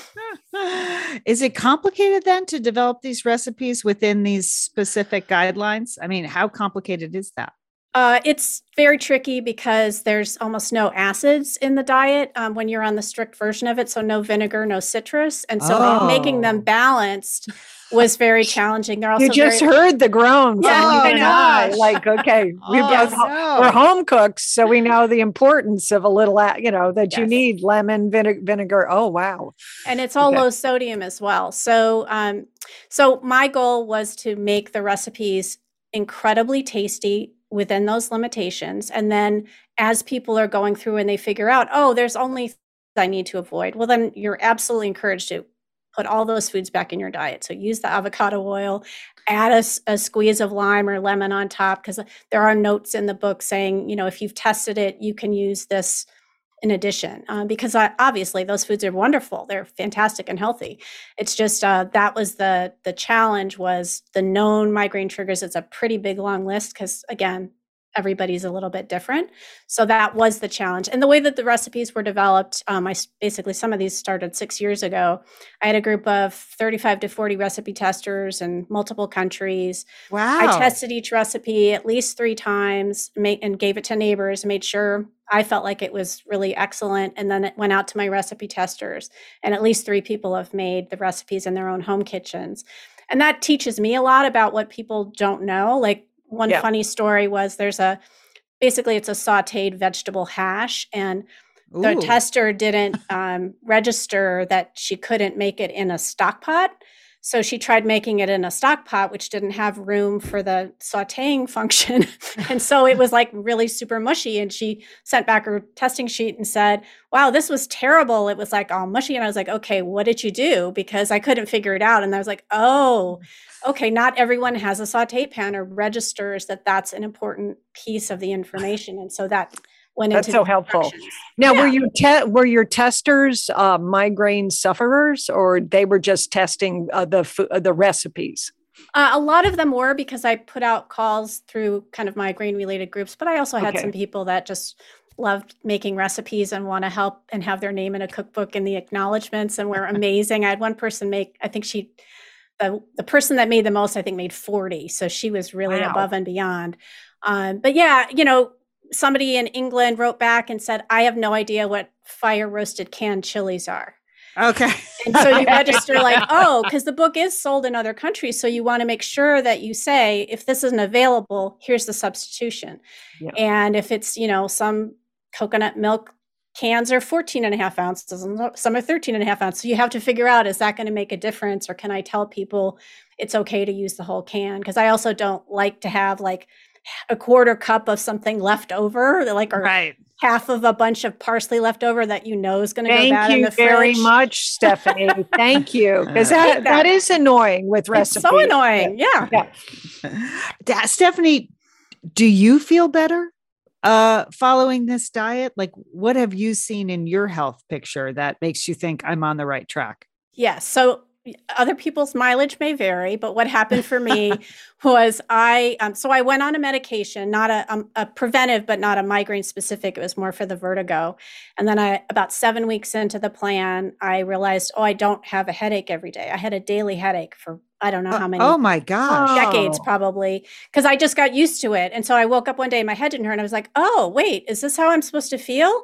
Is it complicated then to develop these recipes within these specific guidelines? I mean, how complicated is that? Uh, it's very tricky because there's almost no acids in the diet um, when you're on the strict version of it. So no vinegar, no citrus. And so Oh. making them balanced was very challenging. They're also You just very, heard the groans. Yeah, from I you and know. I. Like, okay, we Oh, both, no. we're home cooks, so we know the importance of a little, a- you know, that you Yes. need lemon, vinegar, vinegar. Oh, wow. and it's all Okay. low sodium as well. So, um, so my goal was to make the recipes incredibly tasty within those limitations. And then as people are going through and they figure out, oh, there's only things I need to avoid, well, then you're absolutely encouraged to put all those foods back in your diet. So use the avocado oil, add a, s- a squeeze of lime or lemon on top, because there are notes in the book saying, you know, if you've tested it, you can use this in addition, uh, because I, obviously those foods are wonderful. They're fantastic and healthy. It's just uh, that was the the challenge was the known migraine triggers. It's a pretty big long list because again, everybody's a little bit different. So that was the challenge. And the way that the recipes were developed, um, I s- basically some of these started six years ago. I had a group of thirty-five to forty recipe testers in multiple countries. Wow. I tested each recipe at least three times made, and gave it to neighbors, made sure I felt like it was really excellent. And then it went out to my recipe testers. And at least three people have made the recipes in their own home kitchens. And that teaches me a lot about what people don't know. Like one Yeah. funny story was there's a, basically it's a sauteed vegetable hash. And the Ooh. tester didn't um, register that she couldn't make it in a stock pot. So she tried making it in a stock pot, which didn't have room for the sauteing function. And so it was like really super mushy. And she sent back her testing sheet and said, wow, this was terrible. It was like all mushy. And I was like, okay, what did you do? Because I couldn't figure it out. And I was like, oh, okay, not everyone has a saute pan or registers that that's an important piece of the information. And so that went That's into so the helpful. instructions. Now, Yeah. were you te- were your testers uh, migraine sufferers, or they were just testing uh, the fo- uh, the recipes? Uh, a lot of them were because I put out calls through kind of migraine related groups, but I also had Okay. some people that just loved making recipes and want to help and have their name in a cookbook in the acknowledgments and were amazing. I had one person make, I think she, the, the person that made the most, I think made forty. So she was really Wow. above and beyond. Um, but yeah, you know, somebody in England wrote back and said, I have no idea what fire roasted canned chilies are. Okay. And so you register like, oh, because the book is sold in other countries. So you want to make sure that you say, if this isn't available, here's the substitution. Yeah. And if it's, you know, some coconut milk cans are fourteen and a half ounces and some are thirteen and a half ounces. So you have to figure out, is that going to make a difference? Or can I tell people it's okay to use the whole can? Because I also don't like to have like a quarter cup of something left over, like, or Right. half of a bunch of parsley left over that you know is going to go Thank bad in you the very fridge. much, Stephanie. Thank you, because I that, hate that that. is annoying with It's recipes. so annoying. Yeah. Yeah. Da- Stephanie, do you feel better uh, following this diet? Like, what have you seen in your health picture that makes you think I'm on the right track? Yes. So other people's mileage may vary, but what happened for me was I, um, so I went on a medication, not a, um, a preventive, but not a migraine specific. It was more for the vertigo. And then I, about seven weeks into the plan, I realized, oh, I don't have a headache every day. I had a daily headache for, I don't know how many Oh my gosh. decades Oh. probably, because I just got used to it. And so I woke up one day, my head didn't hurt. And I was like, oh, wait, is this how I'm supposed to feel?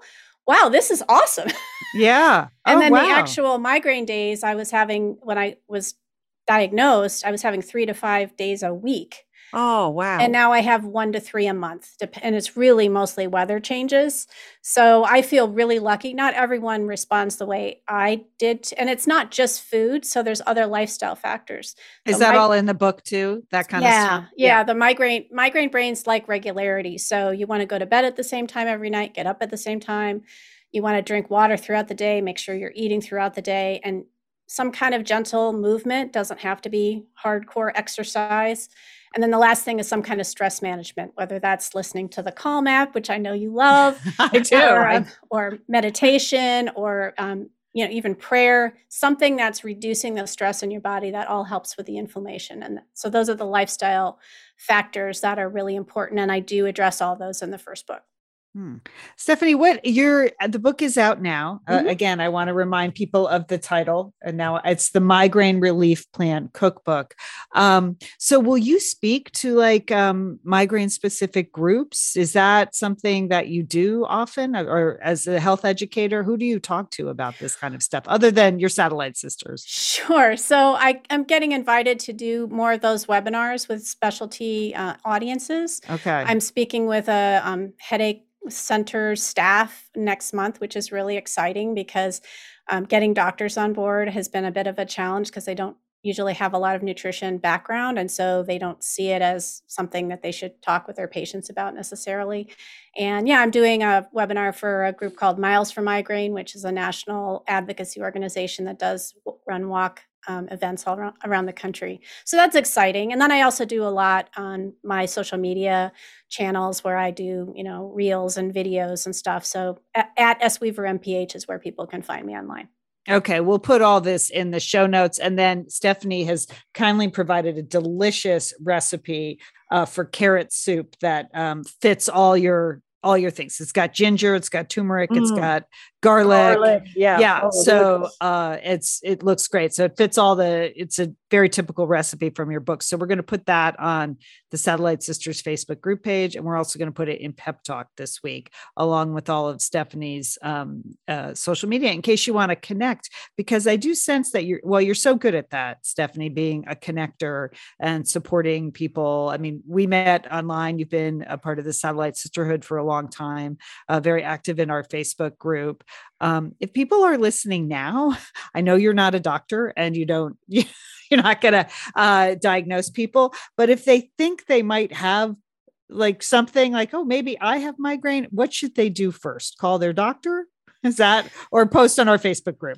wow, this is awesome. Yeah. And oh, then wow. the actual migraine days I was having when I was diagnosed, I was having three to five days a week. Oh, wow. And now I have one to three a month. And it's really mostly weather changes. So I feel really lucky. Not everyone responds the way I did. And it's not just food. So there's other lifestyle factors. Is So that my- all in the book too? That kind yeah, of stuff? yeah. Yeah. The migraine, migraine brains like regularity. So you want to go to bed at the same time every night, get up at the same time. You want to drink water throughout the day, make sure you're eating throughout the day. And some kind of gentle movement, doesn't have to be hardcore exercise. And then the last thing is some kind of stress management, whether that's listening to the Calm app, which I know you love, I do. or, I- um, or meditation, or um, you know, even prayer, something that's reducing the stress in your body. That all helps with the inflammation. And so those are the lifestyle factors that are really important. And I do address all those in the first book. Hmm. Stephanie, what your the book is out now. Mhm. Uh, again, I want to remind people of the title, and now it's the Migraine Relief Plan Cookbook. Um, so, will you speak to like um, migraine specific groups? Is that something that you do often, or, or as a health educator, who do you talk to about this kind of stuff, other than your satellite sisters? Sure. So I, I'm getting invited to do more of those webinars with specialty uh, audiences. Okay. I'm speaking with a um, headache center staff next month, which is really exciting because um, getting doctors on board has been a bit of a challenge because they don't usually have a lot of nutrition background. And so they don't see it as something that they should talk with their patients about necessarily. And yeah, I'm doing a webinar for a group called Miles for Migraine, which is a national advocacy organization that does run walk um, events all around, around the country. So that's exciting. And then I also do a lot on my social media channels where I do, you know, reels and videos and stuff. So at, at S Weaver M P H is where people can find me online. Okay, we'll put all this in the show notes. And then Stephanie has kindly provided a delicious recipe uh, for carrot soup that um, fits all your all your things. It's got ginger, it's got turmeric, it's Mm. got garlic. Garlic, yeah. Yeah. Oh, so delicious. uh, it's it looks great. So it fits all the, it's a very typical recipe from your book. So we're going to put that on the Satellite Sisters Facebook group page. And we're also going to put it in Pep Talk this week, along with all of Stephanie's um, uh, social media, in case you want to connect, because I do sense that you're, well, you're so good at that, Stephanie, being a connector and supporting people. I mean, we met online. You've been a part of the Satellite Sisterhood for a long time, uh, very active in our Facebook group. Um, if people are listening now, I know you're not a doctor and you don't, you're not going to uh, diagnose people, but if they think they might have like something like, oh, maybe I have migraine, what should they do first? Call their doctor? Is that, or post on our Facebook group?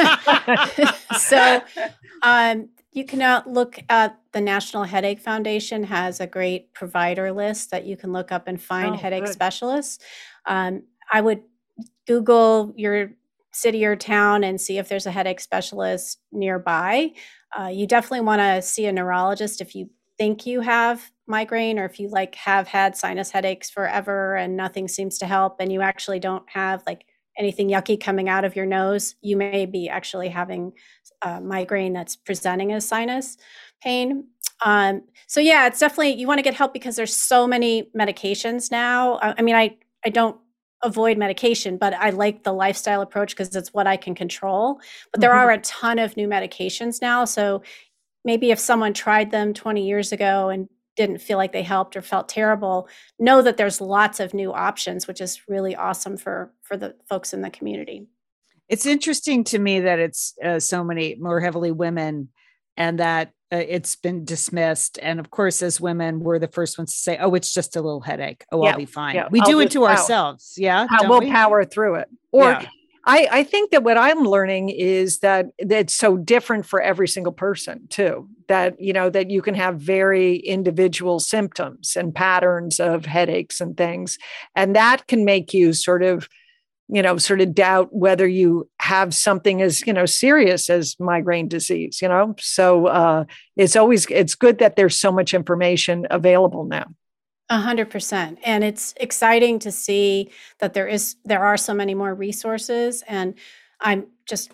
So um, you can uh, look at the National Headache Foundation has a great provider list that you can look up and find Oh, headache good. specialists. Um, I would Google your city or town and see if there's a headache specialist nearby. Uh, you definitely want to see a neurologist if you think you have migraine, or if you like have had sinus headaches forever and nothing seems to help, and you actually don't have like anything yucky coming out of your nose. You may be actually having uh, migraine that's presenting as sinus pain. Um, so yeah, it's definitely, you want to get help because there's so many medications now. I, I mean, I, I don't avoid medication, but I like the lifestyle approach because it's what I can control. But there Mhm. are a ton of new medications now. So maybe if someone tried them twenty years ago and didn't feel like they helped or felt terrible, know that there's lots of new options, which is really awesome for, for the folks in the community. It's interesting to me that it's uh, so many more heavily women, and that uh, it's been dismissed. And of course, as women, we're the first ones to say, oh, it's just a little headache. Oh, Yeah, I'll be fine. yeah, We I'll do it just to power. ourselves. Yeah. How don't we'll we? power through it. Or Yeah. I, I think that what I'm learning is that it's so different for every single person too, that, you know, that you can have very individual symptoms and patterns of headaches and things. And that can make you sort of, you know, sort of doubt whether you have something as, you know, serious as migraine disease, you know? So uh, it's always, it's good that there's so much information available now. A hundred percent. And it's exciting to see that there is, there are so many more resources. And I'm just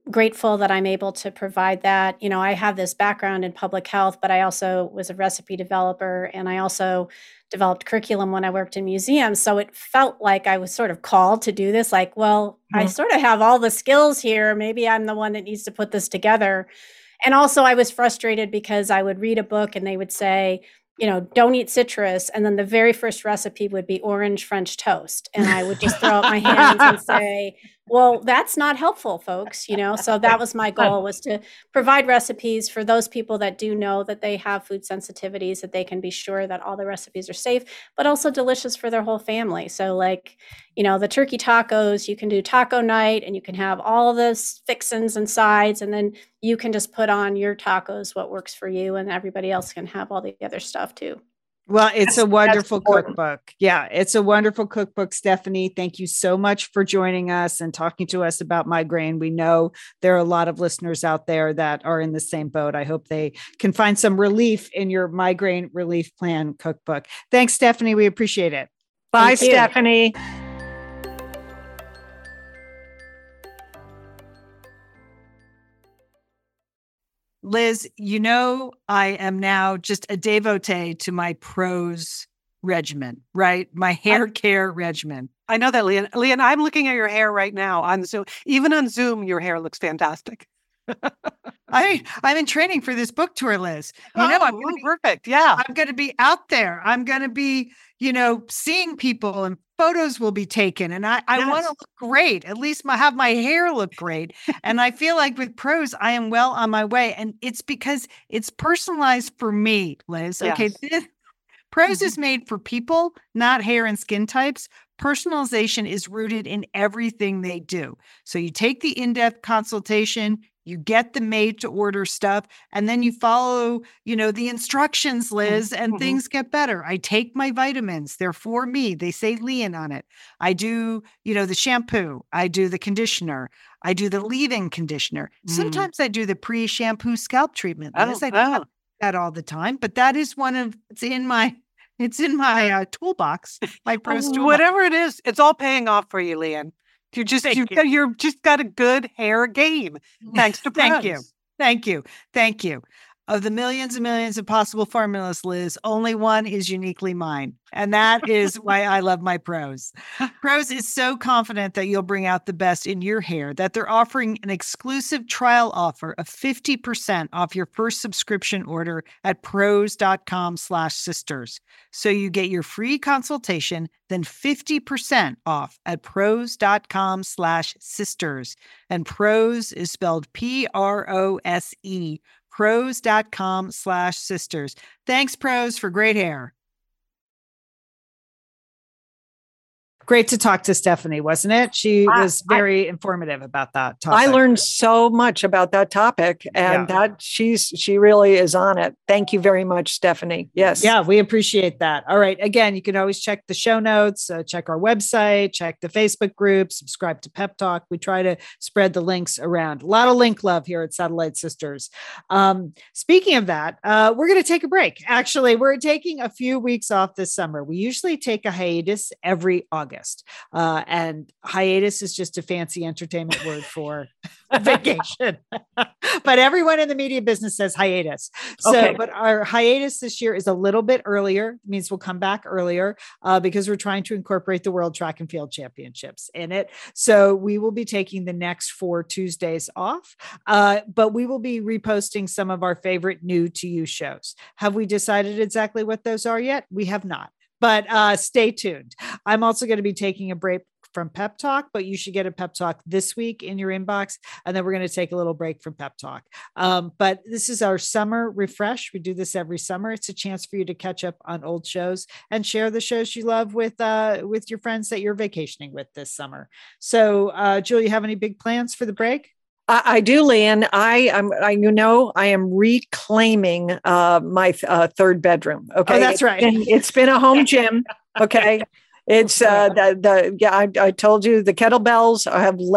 grateful that I'm able to provide that. You know, I have this background in public health, but I also was a recipe developer, and I also developed curriculum when I worked in museums. So it felt like I was sort of called to do this. Like, well, mm-hmm. I sort of have all the skills here. Maybe I'm the one that needs to put this together. And also I was frustrated because I would read a book and they would say, you know, don't eat citrus. And then the very first recipe would be orange French toast. And I would just throw up my hands and say, well, that's not helpful, folks. You know, so that was my goal, was to provide recipes for those people that do know that they have food sensitivities, that they can be sure that all the recipes are safe, but also delicious for their whole family. So like, you know, the turkey tacos, you can do taco night and you can have all this fixins and sides, and then you can just put on your tacos what works for you, and everybody else can have all the other stuff too. Well, it's a wonderful cookbook. Yeah, it's a wonderful cookbook, Stephanie. Thank you so much for joining us and talking to us about migraine. We know there are a lot of listeners out there that are in the same boat. I hope they can find some relief in your migraine relief plan cookbook. Thanks, Stephanie. We appreciate it. Bye, Stephanie. Liz, you know, I am now just a devotee to my Prose regimen, right? My hair I, care regimen. I know that, Leanne. Leanne, I'm looking at your hair right now on Zoom. Even on Zoom, your hair looks fantastic. I, I'm in training for this book tour, Liz. You oh, know, I'm gonna oh, be, perfect. Yeah. I'm going to be out there. I'm going to be, you know, seeing people, and photos will be taken. And I, I yes. want to look great. At least my, have my hair look great. And I feel like with Prose, I am well on my way. And it's because it's personalized for me, Liz. Yes. Okay. This, Prose mm-hmm. is made for people, not hair and skin types. Personalization is rooted in everything they do. So you take the in-depth consultation, you get the made to order stuff, and then you follow, you know, the instructions, Liz, and mm-hmm. things get better. I take my vitamins. They're for me. They say Lean on it. I do, you know, the shampoo. I do the conditioner. I do the leave-in conditioner. Mm. Sometimes I do the pre-shampoo scalp treatment. Liz, oh, I don't oh. have that all the time, but that is one of, it's in my, it's in my uh, toolbox, my Prose toolbox. Whatever it is, it's all paying off for you, Leanne. You just you, you. you're just got a good hair game. Thanks to Thank you. Thank you. Thank you. Of the millions and millions of possible formulas, Liz, only one is uniquely mine. And that is why I love my Prose. Prose is so confident that you'll bring out the best in your hair that they're offering an exclusive trial offer of fifty percent off your first subscription order at prose.com slash sisters. So you get your free consultation, then fifty percent off at prose.com slash sisters. And Prose is spelled P R O S E. Prose.com slash sisters. Thanks, Prose, for great hair. Great to talk to Stephanie, wasn't it? She I, was very I, informative about that topic. I learned so much about that topic, and yeah. that she's she really is on it. Thank you very much, Stephanie. Yes. Yeah, we appreciate that. All right. Again, you can always check the show notes, uh, check our website, check the Facebook group, subscribe to Pep Talk. We try to spread the links around. A lot of link love here at Satellite Sisters. Um, speaking of that, uh, we're going to take a break. Actually, we're taking a few weeks off this summer. We usually take a hiatus every August. Uh, and hiatus is just a fancy entertainment word for vacation. But everyone in the media business says hiatus. So, okay. But our hiatus this year is a little bit earlier. It means we'll come back earlier uh, because we're trying to incorporate the World Track and Field Championships in it. So we will be taking the next four Tuesdays off, uh, but we will be reposting some of our favorite new to you shows. Have we decided exactly what those are yet? We have not. But uh, stay tuned. I'm also going to be taking a break from Pep Talk, but you should get a Pep Talk this week in your inbox. And then we're going to take a little break from Pep Talk. Um, but this is our summer refresh. We do this every summer. It's a chance for you to catch up on old shows and share the shows you love with uh, with your friends that you're vacationing with this summer. So, uh, Julie, you have any big plans for the break? I, I do, Leanne. I am, I, you know, I am reclaiming uh, my uh, third bedroom. Okay. Oh, that's right. It's been, it's been a home gym. Okay. It's uh, the, the, yeah, I, I told you the kettlebells have left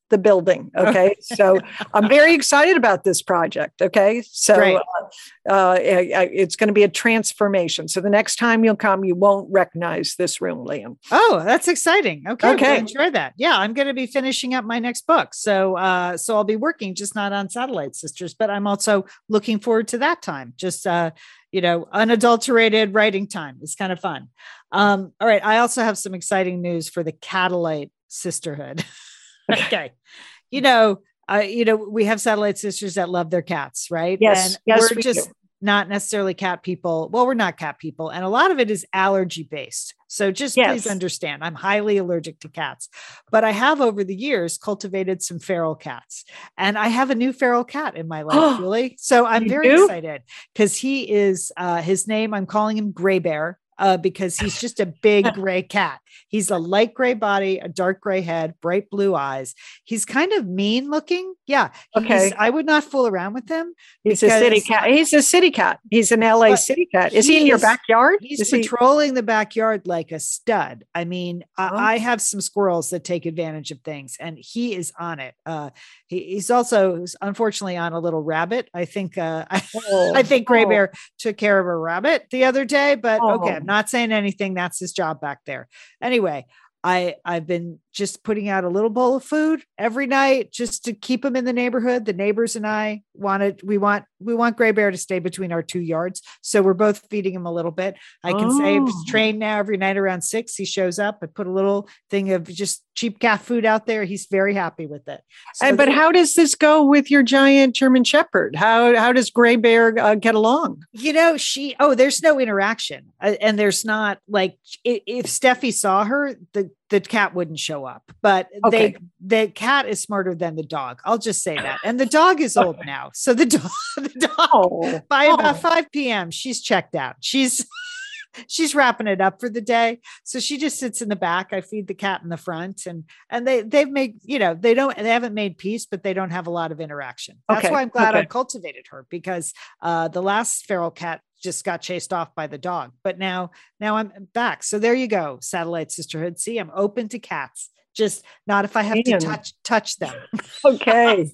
the building. Okay. So I'm very excited about this project. Okay. So uh, uh, it's going to be a transformation. So the next time you'll come, you won't recognize this room, Lian. Oh, that's exciting. Okay. Okay. Well, enjoy that. Yeah. I'm going to be finishing up my next book. So, uh, so I'll be working, just not on Satellite Sisters, but I'm also looking forward to that time. Just, uh, you know, unadulterated writing time. It's kind of fun. Um, all right. I also have some exciting news for the Catalite Sisterhood. Okay. You know, uh, you know, we have Satellite Sisters that love their cats, right? Yes. And yes, we're we just do. not necessarily cat people. Well, we're not cat people. And a lot of it is allergy based. So just Yes. please understand, I'm highly allergic to cats, but I have over the years cultivated some feral cats, and I have a new feral cat in my life, Julie. So I'm You very do? excited because he is, uh, his name, I'm calling him Gray Bear. Uh, because he's just a big gray cat. He's a light gray body, a dark gray head, bright blue eyes. He's kind of mean looking. Yeah. Okay. He's, I would not fool around with him. He's a city cat. He's a city cat. He's an L A But city cat. Is he, he in your is- backyard? He's Is he- patrolling the backyard like a stud. I mean, Oh. I, I have some squirrels that take advantage of things, and he is on it. Uh, he, he's also unfortunately on a little rabbit. I think, uh, I, Oh. I think Gray Oh. Bear took care of a rabbit the other day, but okay, Oh. I'm not saying anything. That's his job back there. Anyway, I, I've been just putting out a little bowl of food every night just to keep him in the neighborhood. The neighbors and I wanted, we want, we want Gray Bear to stay between our two yards. So we're both feeding him a little bit. I can say Oh. he's trained now every night around six. He shows up. I put a little thing of just cheap cat food out there. He's very happy with it. So And, but the- how does this go with your giant German Shepherd? How how does Gray Bear uh, get along? you know, she, oh, there's no interaction. Uh, and there's not like, i- if Steffi saw her, the, the cat wouldn't show up, but Okay. they, the cat is smarter than the dog. I'll just say that. And the dog is old now. So the dog, the dog Oh, by oh. about five p.m. she's checked out. She's, she's wrapping it up for the day. So she just sits in the back. I feed the cat in the front, and, and they, they've made, you know, they don't, they haven't made peace, but they don't have a lot of interaction. That's Okay, why I'm glad I okay. cultivated her, because, uh, the last feral cat just got chased off by the dog, but now, now I'm back. So there you go. Satellite Sisterhood. See, I'm open to cats, just not if I have Man. to touch, touch them. Okay.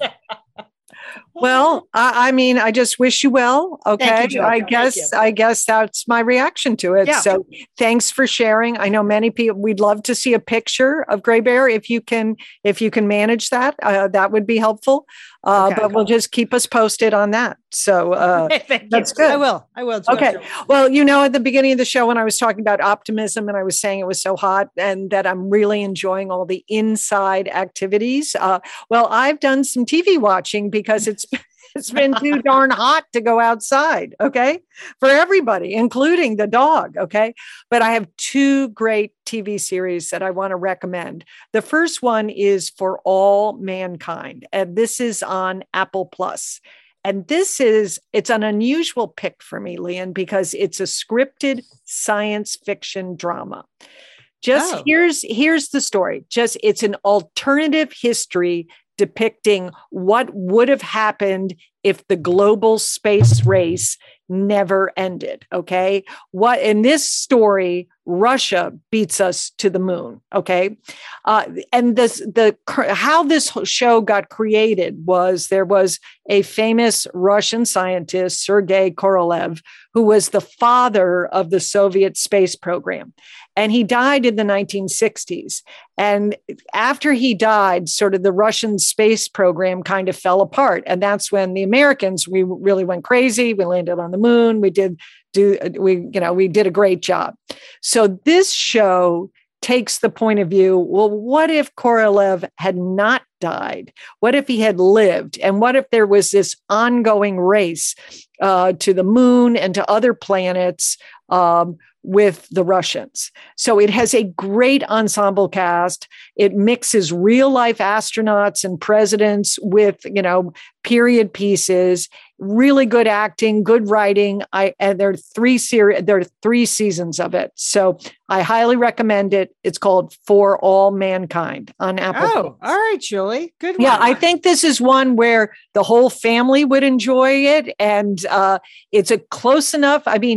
Well, I, I mean, I just wish you well. Okay. you, Joe. I Thank guess you. I guess that's my reaction to it. Yeah. So thanks for sharing. I know many people, we'd love to see a picture of Gray Bear. If you can, if you can manage that, uh, that would be helpful. Uh, Okay. But we'll just keep us posted on that. So uh, Thank that's you. good. I will. I will. Okay. Well, you know, at the beginning of the show, when I was talking about optimism and I was saying it was so hot and that I'm really enjoying all the inside activities. Uh, well, I've done some T V watching because it's it's been too darn hot to go outside. Okay. For everybody, including the dog. Okay. But I have two great T V series that I want to recommend. The first one is For All Mankind, and this is on Apple Plus. And this is, it's an unusual pick for me, Lian, because it's a scripted science fiction drama. Just Oh. here's, here's the story. Just, it's an alternative history depicting what would have happened if the global space race never ended. Okay. What in this story, Russia beats us to the moon. Okay. Uh, and this, the, how this show got created was there was a famous Russian scientist, Sergei Korolev, who was the father of the Soviet space program. And he died in the nineteen sixties. And after he died, sort of the Russian space program kind of fell apart. And that's when the Americans, we really went crazy. We landed on the moon. We did do, we, you know, we did a great job. So this show takes the point of view, well, what if Korolev had not died? What if he had lived? And what if there was this ongoing race uh, to the moon and to other planets um, with the Russians? So it has a great ensemble cast. It mixes real life astronauts and presidents with, you know, period pieces, really good acting, good writing. I, and there are three series, there are three seasons of it. So I highly recommend it. It's called For All Mankind on Apple. Oh, Plus. all right, Julie. Good one. Yeah, I think this is one where the whole family would enjoy it. And uh, it's a close enough. I mean,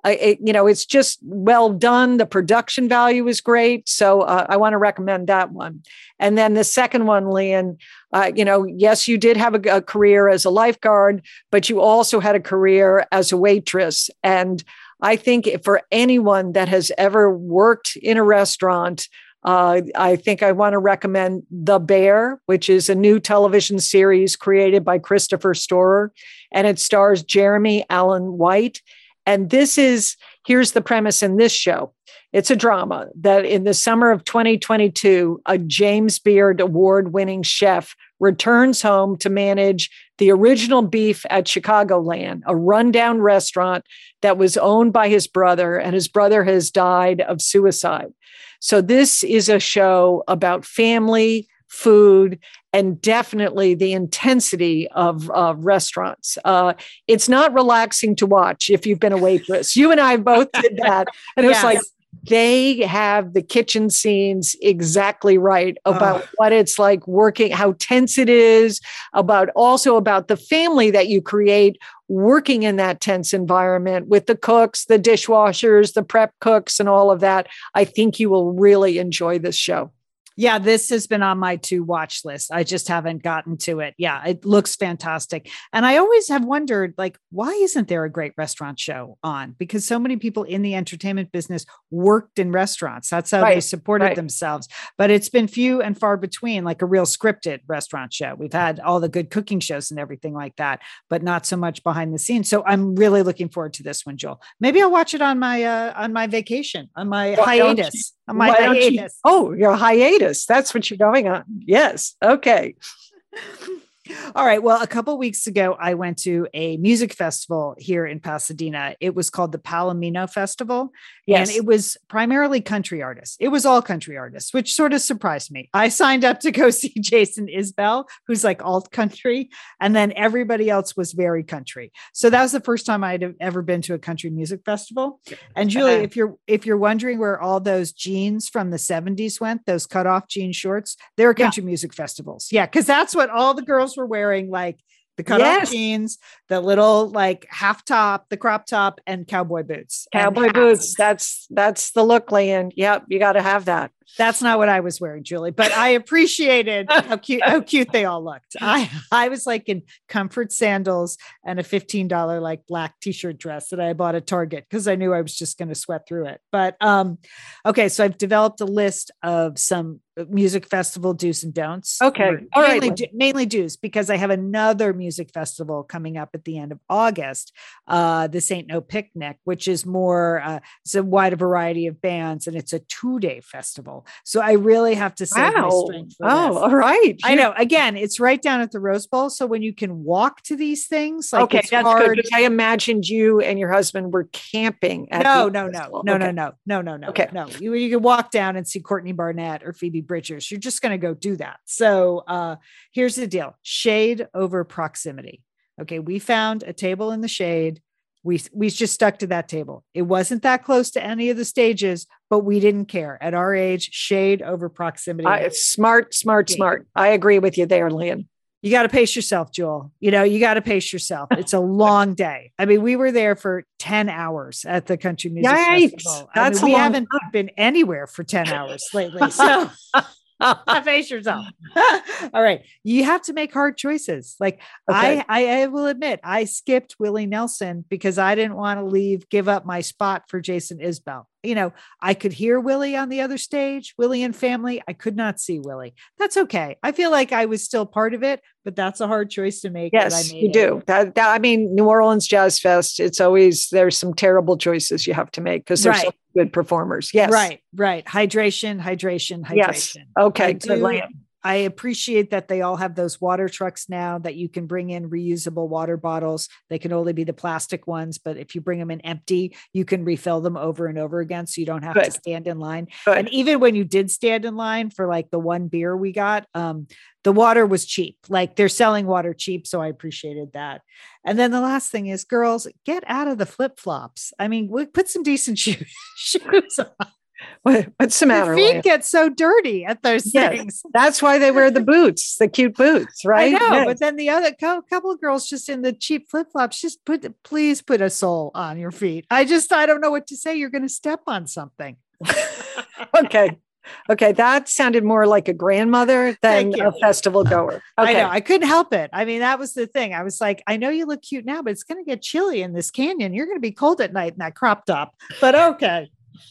I, it, you know, it's just well done. The production value is great. So uh, I want to recommend that one. And then the second one, Lian, uh, you know, yes, you did have a, a career as a lifeguard, but you also had a career as a waitress. And I think for anyone that has ever worked in a restaurant, uh, I think I want to recommend The Bear, which is a new television series created by Christopher Storer, and it stars Jeremy Allen White. And this is, here's the premise in this show. It's a drama that in the summer of twenty twenty-two, a James Beard award-winning chef returns home to manage the original Beef at Chicagoland, a rundown restaurant that was owned by his brother, and his brother has died of suicide. So this is a show about family, food, and definitely the intensity of uh, restaurants. Uh, it's not relaxing to watch if you've been a waitress. You and I both did that. And it was Yes. like, they have the kitchen scenes exactly right about oh. what it's like working, how tense it is, about also about the family that you create working in that tense environment with the cooks, the dishwashers, the prep cooks, and all of that. I think you will really enjoy this show. Yeah, this has been on my to watch list. I just haven't gotten to it. Yeah, it looks fantastic. And I always have wondered, like, why isn't there a great restaurant show on? Because so many people in the entertainment business worked in restaurants. That's how right, they supported right. themselves. But it's been few and far between, like a real scripted restaurant show. We've had all the good cooking shows and everything like that, but not so much behind the scenes. So I'm really looking forward to this one, Joel. Maybe I'll watch it on my uh, on my vacation, on my Why hiatus. On my Why don't you- hiatus. Oh, your hiatus. That's what you're going on. Yes. Okay. All right. Well, a couple of weeks ago, I went to a music festival here in Pasadena. It was called the Palomino Festival. Yes. And it was primarily country artists. It was all country artists, which sort of surprised me. I signed up to go see Jason Isbell, who's like alt country. And then everybody else was very country. So that was the first time I'd ever been to a country music festival. And Julie, if you're, if you're wondering where all those jeans from the seventies went, those cut off jean shorts, they were country yeah. music festivals. Yeah. Cause that's what all the girls were wearing, like the cut off yes. jeans, the little like half top, the crop top, and cowboy boots. Cowboy boots. That's that's the look, Lian. Yep, you got to have that. That's not what I was wearing, Julie, but I appreciated how cute how cute they all looked. I I was like in comfort sandals and a fifteen dollars like black t-shirt dress that I bought at Target because I knew I was just going to sweat through it. But um, okay, so I've developed a list of some music festival do's and don'ts. Okay, all mainly, right. do, mainly do's because I have another music festival coming up at the end of August. Uh, This Ain't No Picnic, which is more uh, it's a wide variety of bands, and it's a two-day festival. So I really have to save wow. my strength for oh, this. all right. I know. Again, it's right down at the Rose Bowl. So when you can walk to these things, like okay, it's that's hard. good. I imagined you and your husband were camping. At No, the no, no, festival. no, okay. no, no, no, no, no, okay. no. You, you can walk down and see Courtney Barnett or Phoebe Bridgers. You're just going to go do that. So uh, here's the deal. Shade over proximity. Okay. We found a table in the shade. We, we just stuck to that table. It wasn't that close to any of the stages, but we didn't care. At our age, shade over proximity. Uh, smart, smart, smart. I agree with you there, Lian. You got to pace yourself, Joel. You know, you got to pace yourself. It's a long day. I mean, we were there for ten hours at the Country Music Yikes. Festival. That's I mean, we long haven't time. been anywhere for ten hours lately. So face yourself. All right. You have to make hard choices. Like Okay. I, I will admit, I skipped Willie Nelson because I didn't want to leave, give up my spot for Jason Isbell. You know, I could hear Willie on the other stage, Willie and family. I could not see Willie. That's okay. I feel like I was still part of it, but that's a hard choice to make. Yes, that I made you it. do. That, that, I mean, New Orleans Jazz Fest, it's always, there's some terrible choices you have to make because there's Right. some good performers. Yes. Right, right. Hydration, hydration, hydration. Yes. Okay. I Good, do- Lian. I appreciate that they all have those water trucks now that you can bring in reusable water bottles. They can only be the plastic ones, but if you bring them in empty, you can refill them over and over again. So you don't have Good. to stand in line. Good. And even when you did stand in line for like the one beer we got, um, the water was cheap. Like they're selling water cheap. So I appreciated that. And then the last thing is, girls, get out of the flip flops. I mean, we put some decent shoes, shoes on. What, what's the matter? Your feet Lynn? get so dirty at those Yes. things. That's why they wear the boots, the cute boots, right? I know, Yes. but then the other co- couple of girls just in the cheap flip flops, just put, please put a sole on your feet. I just, I don't know what to say. You're going to step on something. Okay. Okay. That sounded more like a grandmother than Thank you. a festival goer. I Okay. know. I couldn't help it. I mean, that was the thing. I was like, I know you look cute now, but it's going to get chilly in this canyon. You're going to be cold at night in that crop top. But okay.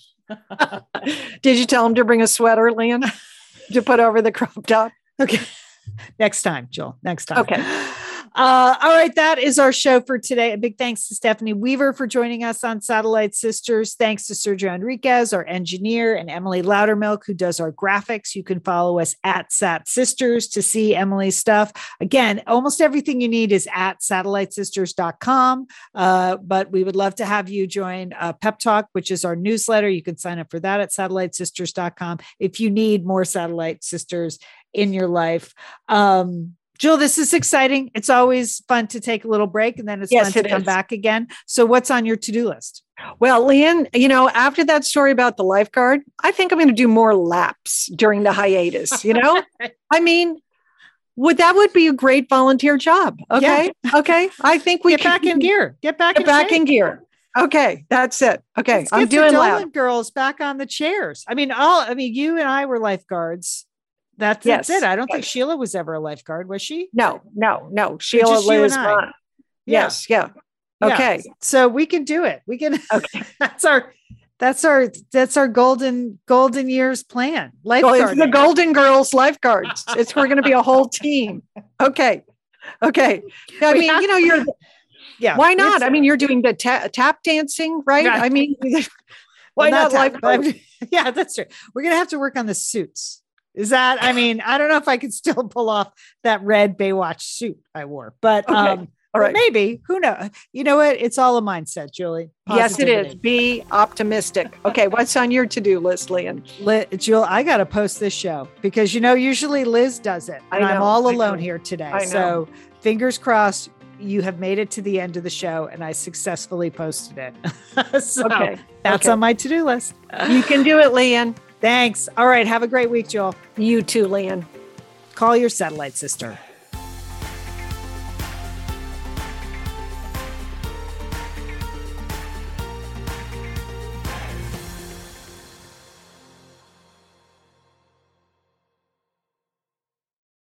Did you tell him to bring a sweater, Lynn, to put over the crop top? Okay. Next time, Jill. Next time. Okay. Uh, all right. That is our show for today. A big thanks to Stephanie Weaver for joining us on Satellite Sisters. Thanks to Sergio Enriquez, our engineer, and Emily Loudermilk, who does our graphics. You can follow us at Sat Sisters to see Emily's stuff. Again, almost everything you need is at satellite sisters dot com. Uh, but we would love to have you join uh, Pep Talk, which is our newsletter. You can sign up for that at satellite sisters dot com if you need more Satellite Sisters in your life. Um, Jill, this is exciting. It's always fun to take a little break, and then it's Yes, fun to it come is. back again. So what's on your to-do list? Well, Leanne, you know, after that story about the lifeguard, I think I'm going to do more laps during the hiatus, you know? I mean, would that would be a great volunteer job. Okay. Okay. I think we Get back in gear. Get back, Get in, back shape. in gear. Okay. That's it. Okay. Let's I'm get the doing Dolan laps. girls back on the chairs. I mean, all I mean, you and I were lifeguards. That's, Yes. that's it. I don't think Yes. Sheila was ever a lifeguard, was she? No, no, no. Sheila, just you Liz, and I. Ron. Yes. Yeah. Yeah. Okay. So we can do it. We can. Okay. that's our. That's our. That's our golden golden years plan. Well, Lifeguard. it's the Golden Girls lifeguards. It's we're going to be a whole team. Okay. Okay. I We mean, have- you know, you're Yeah. why not? It's- I mean, you're doing the ta- tap dancing, right? Right. I mean, well, why not tap, lifeguards? but- Yeah, that's true. We're gonna have to work on the suits. Is that? I mean, I don't know if I could still pull off that red Baywatch suit I wore, but Okay. um, All but right. maybe. Who knows? You know what? It's all a mindset, Julie. Yes, it is. Positivity. Be optimistic. Okay. What's on your to-do list, Leanne? Li- Jill, I got to post this show because, you know, usually Liz does it and I I'm know, all I alone know. here today. I know. So fingers crossed you have made it to the end of the show and I successfully posted it. so Okay. that's Okay. on my to-do list. You can do it, Leanne. Thanks. All right. Have a great week, Jill. You too, Leanne. Call your satellite sister.